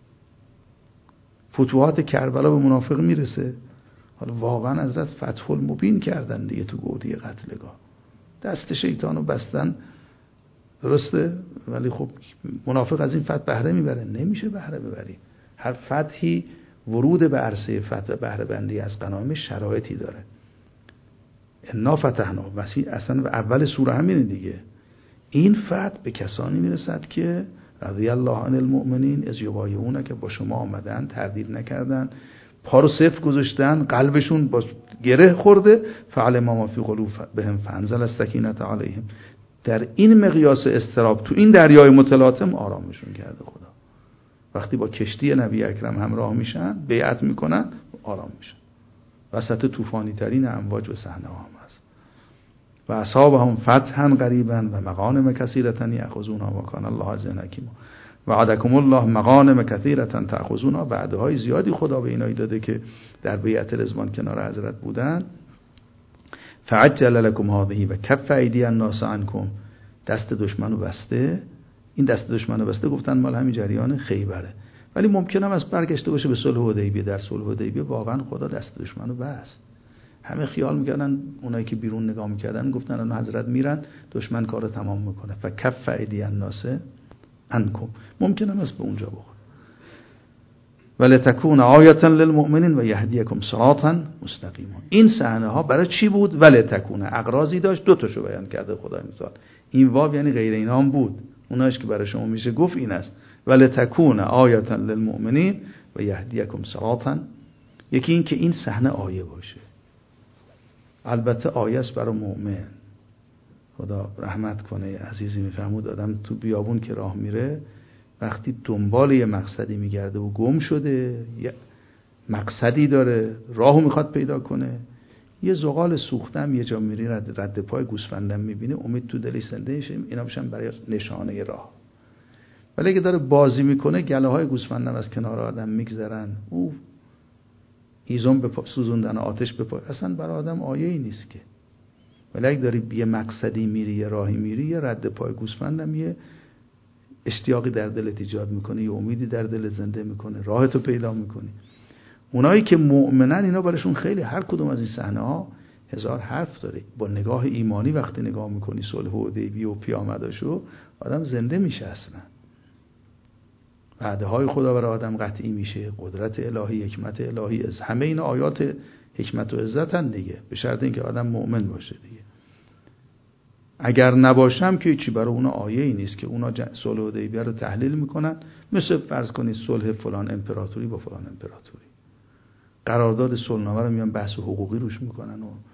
فتوحات کربلا به منافق میرسه. حالا واقعا حضرت فتح المبین کردن دیگه تو گودی قتلگاه، دست شیطانو بستن، درسته؟ ولی خب منافق از این فتح بهره میبره؟ نمیشه بهره ببری. هر فتحی ورود به عرصه فتح بهره بندی از غنایم شرایطی داره. انا فتحنا وسیع اصلا و اول سوره همینه دیگه. این فتح به کسانی میرسد که رضی الله عن المؤمنین اذ یبایعونک که با شما آمدن، تردید نکردن، پا رو صفر گذاشتن، قلبشون با گره خورده، فعلم ما فی قلوب بهم فانزل السکینه علیهم. در این مقیاس اضطراب تو این دریای متلاطم آرامشون کرده خدا. وقتی با کشتی نبی اکرم همراه میشن، بیعت میکنن، آرام میشن. وسط طوفانی ترین امواج و صحنه هم هست. و اصحابهم فتحا قریبا و مغانم کثیرة یأخذونها و کان الله عزیزا حکیما. وعدکم الله مغانم کثیرة تأخذونها. وعده‌های زیادی خدا به اینایی داده که در بیعت رضوان کنار حضرت بودن. فعجل لكم هذه و کف ایدی الناس عنکم. دست دشمنو بسته. این دست دشمنو بسته گفتن مال همین جریان خیبره، ولی ممکنه هم از برگشته باشه به صلح حدیبیه. در صلح حدیبیه واقعا خدا دست دشمنو بست. همه خیال میکردن، اونایی که بیرون نگاه میکردن گفتن الان حضرت میرن دشمن کارو تمام میکنه. فکف ایدی الناس عنکم. ممکنه هم از به اونجا بخوره. ولتکون آیة للمؤمنین و یهدیکم صراطا مستقیما. این صحنه ها برای چی بود؟ ولتکون اغراضی داشت، دو تاشو بیان کرده خدا مثال. این واو یعنی غیر اینا هم بود، اوناش که برای شما میشه گفت این است. ولتکون آیة للمؤمنین و یهدیکم صراطا. یکی این که این صحنه آیه باشه. البته آیه است برای مؤمن. خدا رحمت کنه. عزیزی میفرمود آدم تو بیابون که راه میره، وقتی دنبال یه مقصدی میگرده و گم شده، یه مقصدی داره، راهو میخواد پیدا کنه، یه زغال سوختم یه جا میری رد پای گوسفندم میبینه، امید تو دلش زنده میشه، اینا میشن برای نشانه راه. ولی اگه داره بازی میکنه، گله های گوسفندم از کنار آدم میگذرن، او هیزم به سوزوندن آتش به پای، اصلا برای آدم آیه‌ای نیست که. ولی اگه داری یه مقصدی میری، یه راهی میری، یه رد پای گوسفندم یه اشتیاقی در دلت ایجاد میکنه، یه امیدی در دلت زنده میکنه، راهتو پیدا میکنی. اونایی که مؤمنن اینا براشون خیلی، هر کدوم از این صحنه ها هزار حرف داره. با نگاه ایمانی وقتی نگاه میکنی صلح حدیبیه و پیامداشو، آدم زنده میشه. اصلا وعده های خدا برای آدم قطعی میشه. قدرت الهی، حکمت الهی، از همه این آیات حکمت و عزتن دیگه، به شرط اینکه آدم مؤمن باشه دیگه. اگر نباشم که چی، برای اونا آیه‌ای نیست که اونا صلح حدیبیه رو تحلیل میکنن، مثل فرض کنید صلح فلان امپراتوری با فلان امپراتوری، قرارداد صلحنامه رو میان بحث حقوقی روش میکنن و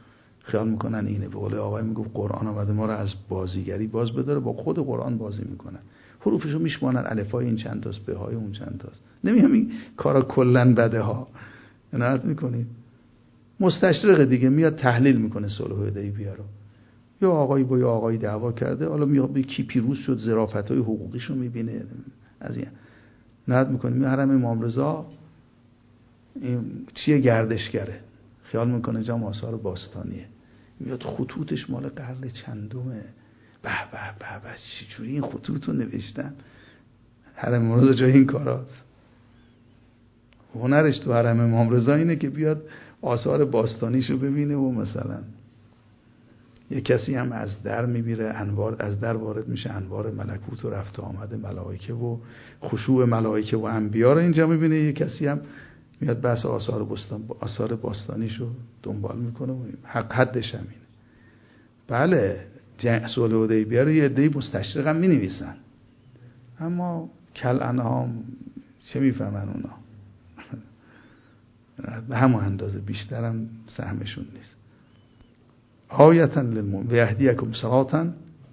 خیال میکنن اینه. به قول آقای میگفت قرآن آمده ما رو از بازیگری باز بداره، با خود قرآن بازی میکنن، حروفشو میشمانن، الفای این چند تاست، به های اون چند تاست. نمیگم این کارا کلا بده ها، عنایت میکنید. مستشرق دیگه میاد تحلیل میکنه صلح حدیبیه رو، یا آقایی با یا آقایی دعوا کرده، حالا میاد به کی پیروز شد، ظرافت‌های حقوقیشو میبینه، از این عنایت میکنه. حرم امام رضا این چیه؟ گردشگره، خیال میکنه جام آثار باستانیه، میاد خطوطش مال قرن چندمه، به به به به چجوری این خطوط رو نوشتن. حرم امام رضا جای این کاراست. هنرش تو حرم امام رضا اینه که بیاد آثار باستانیشو ببینه و مثلا یه کسی هم از در میبیره، انوار از در وارد میشه، انوار ملکوت و رفت آمده ملائکه و خشوع ملائکه و انبیا رو اینجا میبینه. یه کسی هم میاد بحث آثار باستانیشو دنبال میکنه و حدش همینه. بله صلح حدیبیه رو یه عده‌ای مستشرق هم مینویسن، اما کل انعام چه میفهمن اونا؟ به همون اندازه، بیشتر هم سهمشون نیست. آیتا للمؤمنین و یهدیکم صراطا،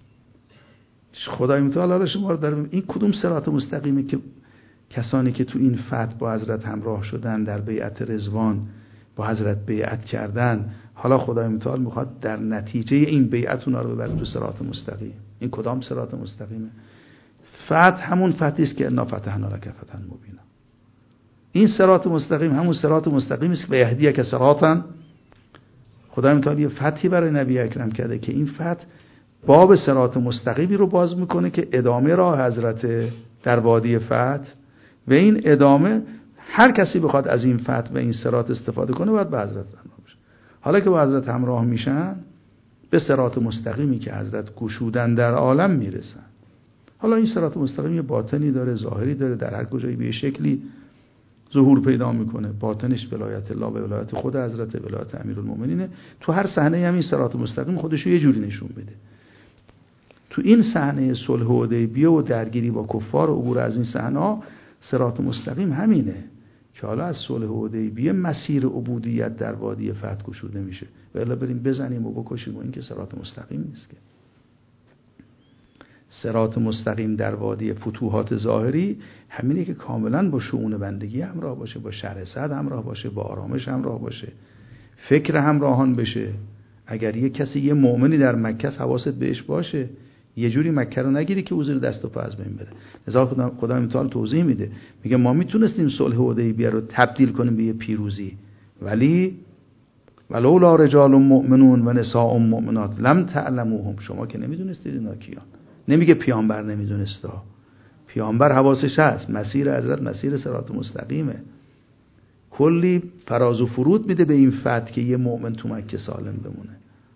خدای متعال شما رو داره. این کدوم صراط مستقیمه که کسانی که تو این فتح با حضرت همراه شدن، در بیعت رضوان با حضرت بیعت کردن، حالا خدای متعال میخواد در نتیجه این بیعت اونا رو ببره تو صراط مستقیم. این کدام صراط مستقیمه؟ فتح همون فتحی است که انا فتحنا لک فتحا مبینا. این صراط مستقیم همون صراط مستقیم است که یهدیک صراطا، خدای متعال یه فتحی برای نبی اکرم کرده که این فتح باب صراط مستقیمی رو باز میکنه که ادامه راه حضرت در وادی فتح، و این ادامه هر کسی بخواد از این فتح و این صراط استفاده کنه باید به حضرت همراه بشه. حالا که با حضرت همراه میشن به صراط مستقیمی که حضرت گشودن در عالم میرسن. حالا این صراط مستقیم یه باطنی داره، ظاهری داره، در هر کجایی به شکلی ظهور پیدا میکنه. باطنش ولایت الله و ولایت خود حضرت، ولایت امیرالمومنینه. تو هر صحنه هم این صراط مستقیم خودش رو یه جوری نشون بده. تو این صحنه صلح حدیبیه و درگیری با کفار و عبور از این صحنه‌ها، صراط مستقیم همینه که حالا از صلح حدیبیه مسیر عبودیت در وادی فتح گشوده میشه، و الا بریم بزنیم و بکشیم، و این که صراط مستقیم نیست. که صراط مستقیم در وادی فتوحات ظاهری همینه که کاملا با شؤون بندگی همراه باشه، با شرح صدر همراه باشه، با آرامش همراه باشه، فکر همراهان بشه. اگر یه کسی یه مؤمنی در مکه است، حواست بهش باشه، یه جوری مکه رو نگیری که او زیر دست و پا از بین بره. لذا خدای متعال توضیح میده، میگه ما میتونستیم صلح حدیبیه رو تبدیل کنیم به یه پیروزی، ولی ولولا رجال مؤمنون و نساء مؤمنات لم تعلموهم، شما که نمیدونستید اینا کیان. نمیگه پیامبر نمیدونسته، پیامبر حواسش هست، مسیر حضرت مسیر صراط مستقیمه، کلی فراز و فرود میده به این فتح که یه مؤمن تو مکه سالم بمونه.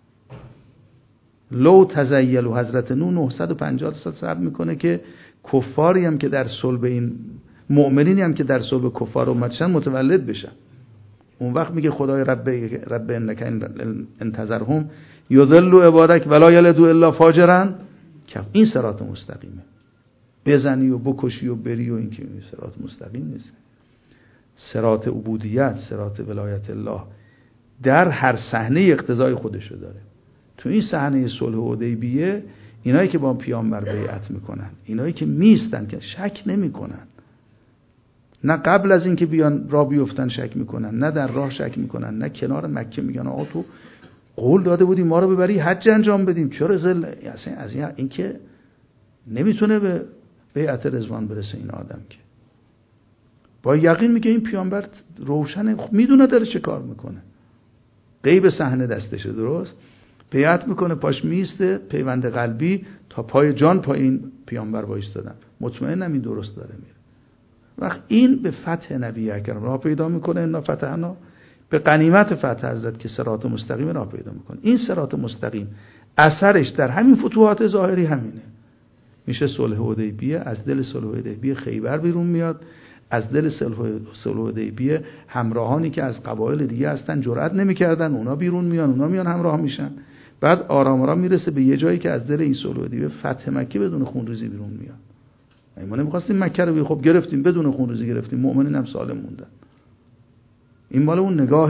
لو تزیل و حضرت نوح 950 سال صبر میکنه که کفاری هم که در صلب این مؤمنینی هم که در صلب کفار امتشن متولد بشن. اون وقت میگه خدای رب انک انتظرهم یضلوا عبادک ولا یلدوا الا فاجرا. این صراط مستقیمه، بزنی و بکشی و بری، و این که صراط مستقیم نیست. صراط عبودیت، صراط ولایت الله در هر صحنه اقتضای خودشو داره. تو این صحنه صلح حدیبیه اینایی که با پیامبر بیعت میکنن، اینایی که میستن که شک نمیکنن، نه قبل از این که بیان راه بیفتن شک میکنن، نه در راه شک میکنن، نه کنار مکه میگن آقا تو قول داده بودی ما رو ببری حج انجام بدیم، چرا اصلا از این که نمیتونه به بیعت رضوان برسه این آدم، که با یقین میگه این پیامبر روشنه، میدونه داره چه کار میکنه، غیب صحنه دستشه، درست بیعت میکنه، پاش میسته، پیوند قلبی تا پای جان پای این پیامبر وایستادن، مطمئنم این درست داره میره. وقت این به فتح نبی اکرم راه پیدا میکنه، انا فتحنا، به غنیمت فتح حضرت که صراط مستقیم راه پیدا میکنه. این صراط مستقیم اثرش در همین فتوحات ظاهری همینه، میشه صلح حدیبیه. از دل صلح حدیبیه خیبر بیرون میاد، از دل صلح حدیبیه همراهانی که از قبایل دیگه هستن جرئت نمیکردن، اونا بیرون میان، اونا میان همراه میشن. بعد آرام آرام میرسه به یه جایی که از دل این صلح حدیبیه فتح مکه بدون خونریزی بیرون میاد. ما نمیخواستیم مکه رو خب گرفتیم، بدون خونریزی گرفتیم، مؤمنین هم سالم موندن. این مال اون نگاه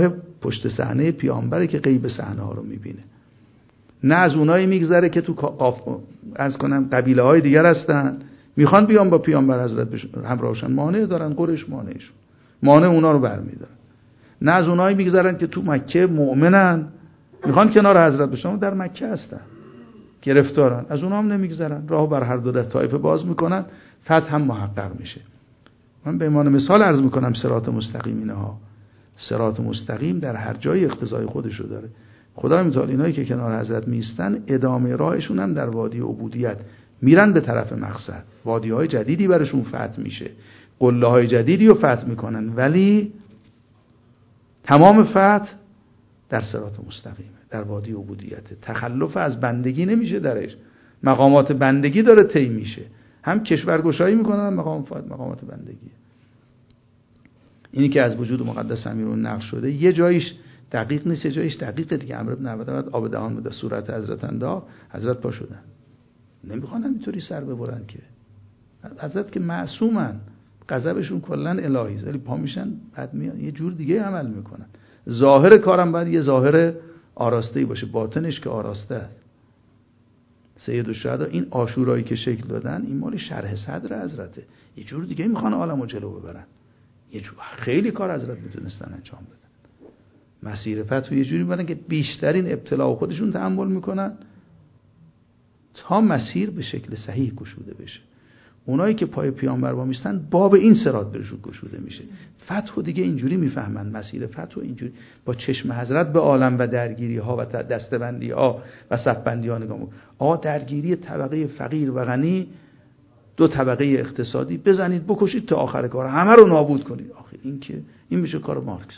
پشت صحنه پیامبره که غیب صحنه ها رو میبینه، نه از اونایی میگذره که تو از کنم قبیله های دیگر هستن میخوان بیان با پیامبر حضرت همراهشن، مانع دارن، قریش مانع اونا رو برمیدارن. نه از اونایی میگذرن که تو مکه مؤمنن میخوان کنار حضرت بشن، در مکه هستن گرفتارن، از اونها هم نمیگذرن، راه بر هر دو طایفه باز میکنن، فتح هم محقق میشه. من به عنوان مثال عرض میکنم صراط مستقیم اینها، صراط مستقیم در هر جای اقتضای خودش رو داره. خدای متعال اینایی که کنار حضرت میستن ادامه راهشون هم در وادی عبودیت میرن به طرف مقصد، وادی‌های جدیدی براشون فتح میشه، قله‌های جدیدی رو فتح میکنن، ولی تمام فتح در صراط مستقیمه، در وادی عبودیت. تخلف از بندگی نمیشه درش، مقامات بندگی داره طی میشه، هم کشورگشایی میکنن، مقامات بندگی. اینی که از وجود مقدس امیرون نقش شده یه جایش دقیق نیست، یه جایش دقیقه دیگه. عمرو بن عبد آب دهان به صورت حضرت انداخت، حضرت پا شدن، نمیخوان اینطوری سر ببرن که حضرت که معصومن، غضبشون کلا الهی است، ولی پا میشن بعد میان یه جور دیگه عمل میکنن. ظاهر کارم باید یه ظاهر آراسته‌ای باشه، باطنش که آراسته است. سید الشهدا این عاشورایی که شکل دادن این مال شرح صدر حضرته، یه جور دیگه میخوان عالمو جلو ببرن، یه جور خیلی کار حضرت میتونستن انجام بدن. مسیر فتح یه جوری بدن که بیشترین ابتلا خودشون تحمل میکنن تا مسیر به شکل صحیح گشوده بشه. اونایی که پای پیامبر وامیستن باب این صراط برشون گشوده میشه. فتح دیگه اینجوری میفهمن، مسیر فتح اینجوری با چشم حضرت به عالم و درگیری ها و دستبندی ها و صفبندی ها نگاه میکنن. درگیری طبقه فقیر و غنی، دو طبقه اقتصادی، بزنید بکشید تا آخر کار همه رو نابود کنید. آخر این میشه کار مارکس،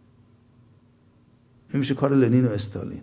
این میشه کار لنین و استالین.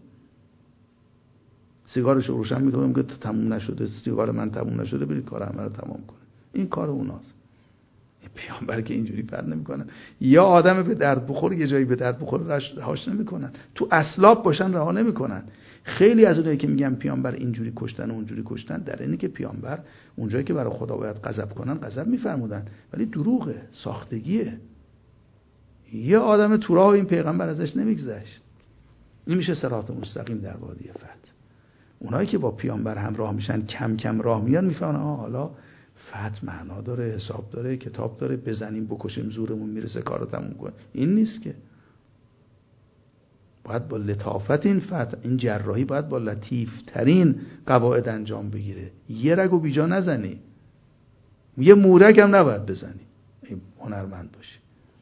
سیگارش رو روشن میکنم که تموم نشده، سیگار من تموم نشده، برید کار همه رو تمام کنید. این کار اوناست. پیامبر که اینجوری فرد نمیکنن. یا آدم به درد بخور یه جایی به درد بخور رهاش نمیکنن، تو اسلاب باشن رها نمیکنن. خیلی از اونایی که میگن پیامبر اینجوری کشتن و اونجوری کشتن، در اینی که پیامبر اونجایی که برای خدا باید غضب کنن غضب میفرمودن، ولی دروغه، ساختگیه. یه آدم تو راه این پیغمبر ازش نمیگذشت. این میشه صراط مستقیم در وادی فتح. اونایی که با پیامبر همراه میشن کم کم راه میان میفهمن حالا فتح معنا داره، حساب داره، کتاب داره، بزنیم بکشیم زورمون میرسه کارو تموم کنه. این نیست که. باید با لطافت این فتح، این جراحی باید با لطیف ترین قواعد انجام بگیره. یه رگو بیجا نزنی، یه مورگ هم نباید بزنی، هنرمند باشی.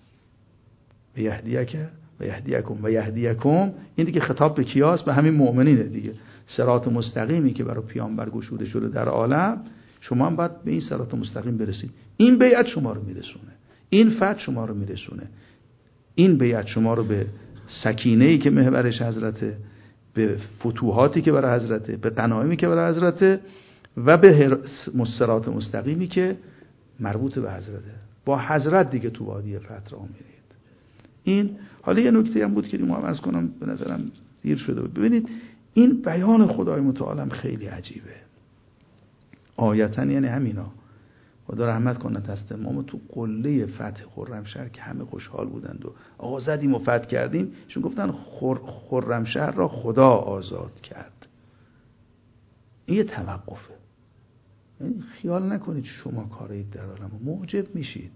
و یهدیکم این دیگه خطاب به کیاست؟ به همین مؤمنینه دیگه. صراط مستقیمی که برای پیامبر گشوده شده در عالم، شما هم باید به این صراط مستقیم برسید. این بیعت شما رو میرسونه، این فتح شما رو میرسونه، این بیعت شما رو به سکینه‌ای که محورش حضرته، به فتوحاتی که برای حضرته، به غنایمی که برای حضرته و به صراط مستقیمی که مربوط به حضرته. با حضرت دیگه تو وادی فتح راه میرید. این حالا یه نکته هم بود که ما عرض کنم، به نظرم دیر شده بود. ببینید این بیان خدای متعال هم خیلی عجیبه. آیتا یعنی همینا. خدا رحمت کنه دست ما تو قله فتح خرمشهر که همه خوشحال بودند و آقا زدیم و فتح کردیم، چون گفتن خرمشهر را خدا آزاد کرد. این یه توقفه. یعنی خیال نکنید شما کارید در عالم معجب میشید.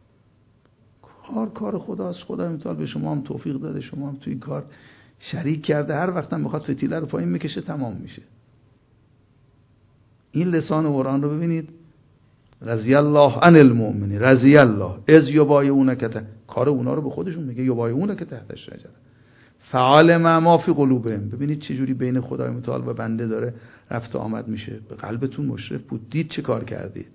کار خداست. خدا متعال به شما هم توفیق داده، شما هم توی این کار شریک کرده، هر وقت هم بخواد فتیله رو پایین میکشه تمام میشه. این لسان قرآن رو ببینید، رضی الله عن المؤمنین، رضی الله از یبایعونک، کار اونا رو به خودشون میگه، یبایعونک تحت الشجره فعلم ما فی قلوبهم. ببینید چه جوری بین خدای متعال و بنده داره رفت و آمد میشه. به قلبتون مشرف بود، دید چه کار کردید.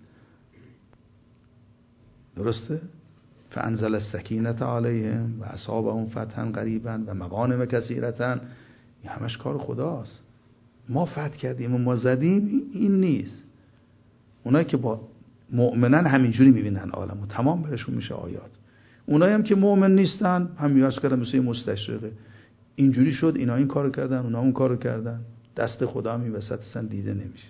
درسته؟ فانزل السکینة علیهم و اصابهم فتحا قریبا و مغانم کثیرة. این همش کار خداست. ما فتح کردیم و ما زدیم این نیست. اونایی که با مؤمنن همینجوری میبینن عالمو، تمام برشون میشه آیات. اونایی هم که مؤمن نیستن هم میاس کردن مثل مستشرقه، اینجوری شد، اینا این کارو کردن، اونا اون کارو کردن، دست خدا هم این وسط اصلا دیده نمیشه.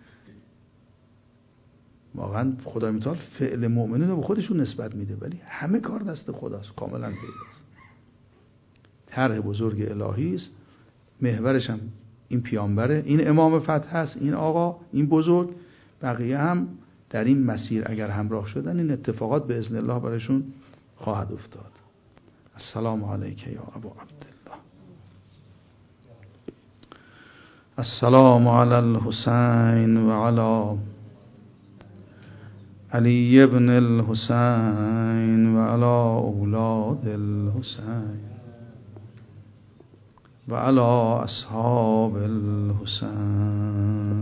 واقعا خدای متعال فعل مؤمنین رو به خودشون نسبت میده، ولی همه کار دست خداست، کاملا پیداست. طرح بزرگ الهی است، محورش هم این پیامبره، این امام فتح است، این آقا، این بزرگ. بقیه هم در این مسیر اگر همراه شدن این اتفاقات به اذن الله برایشون خواهد افتاد. السلام علیک یا ابا عبدالله. السلام علی الحسین و علی علی ابن الحسین و علی اولاد الحسین و علی اصحاب الحسین.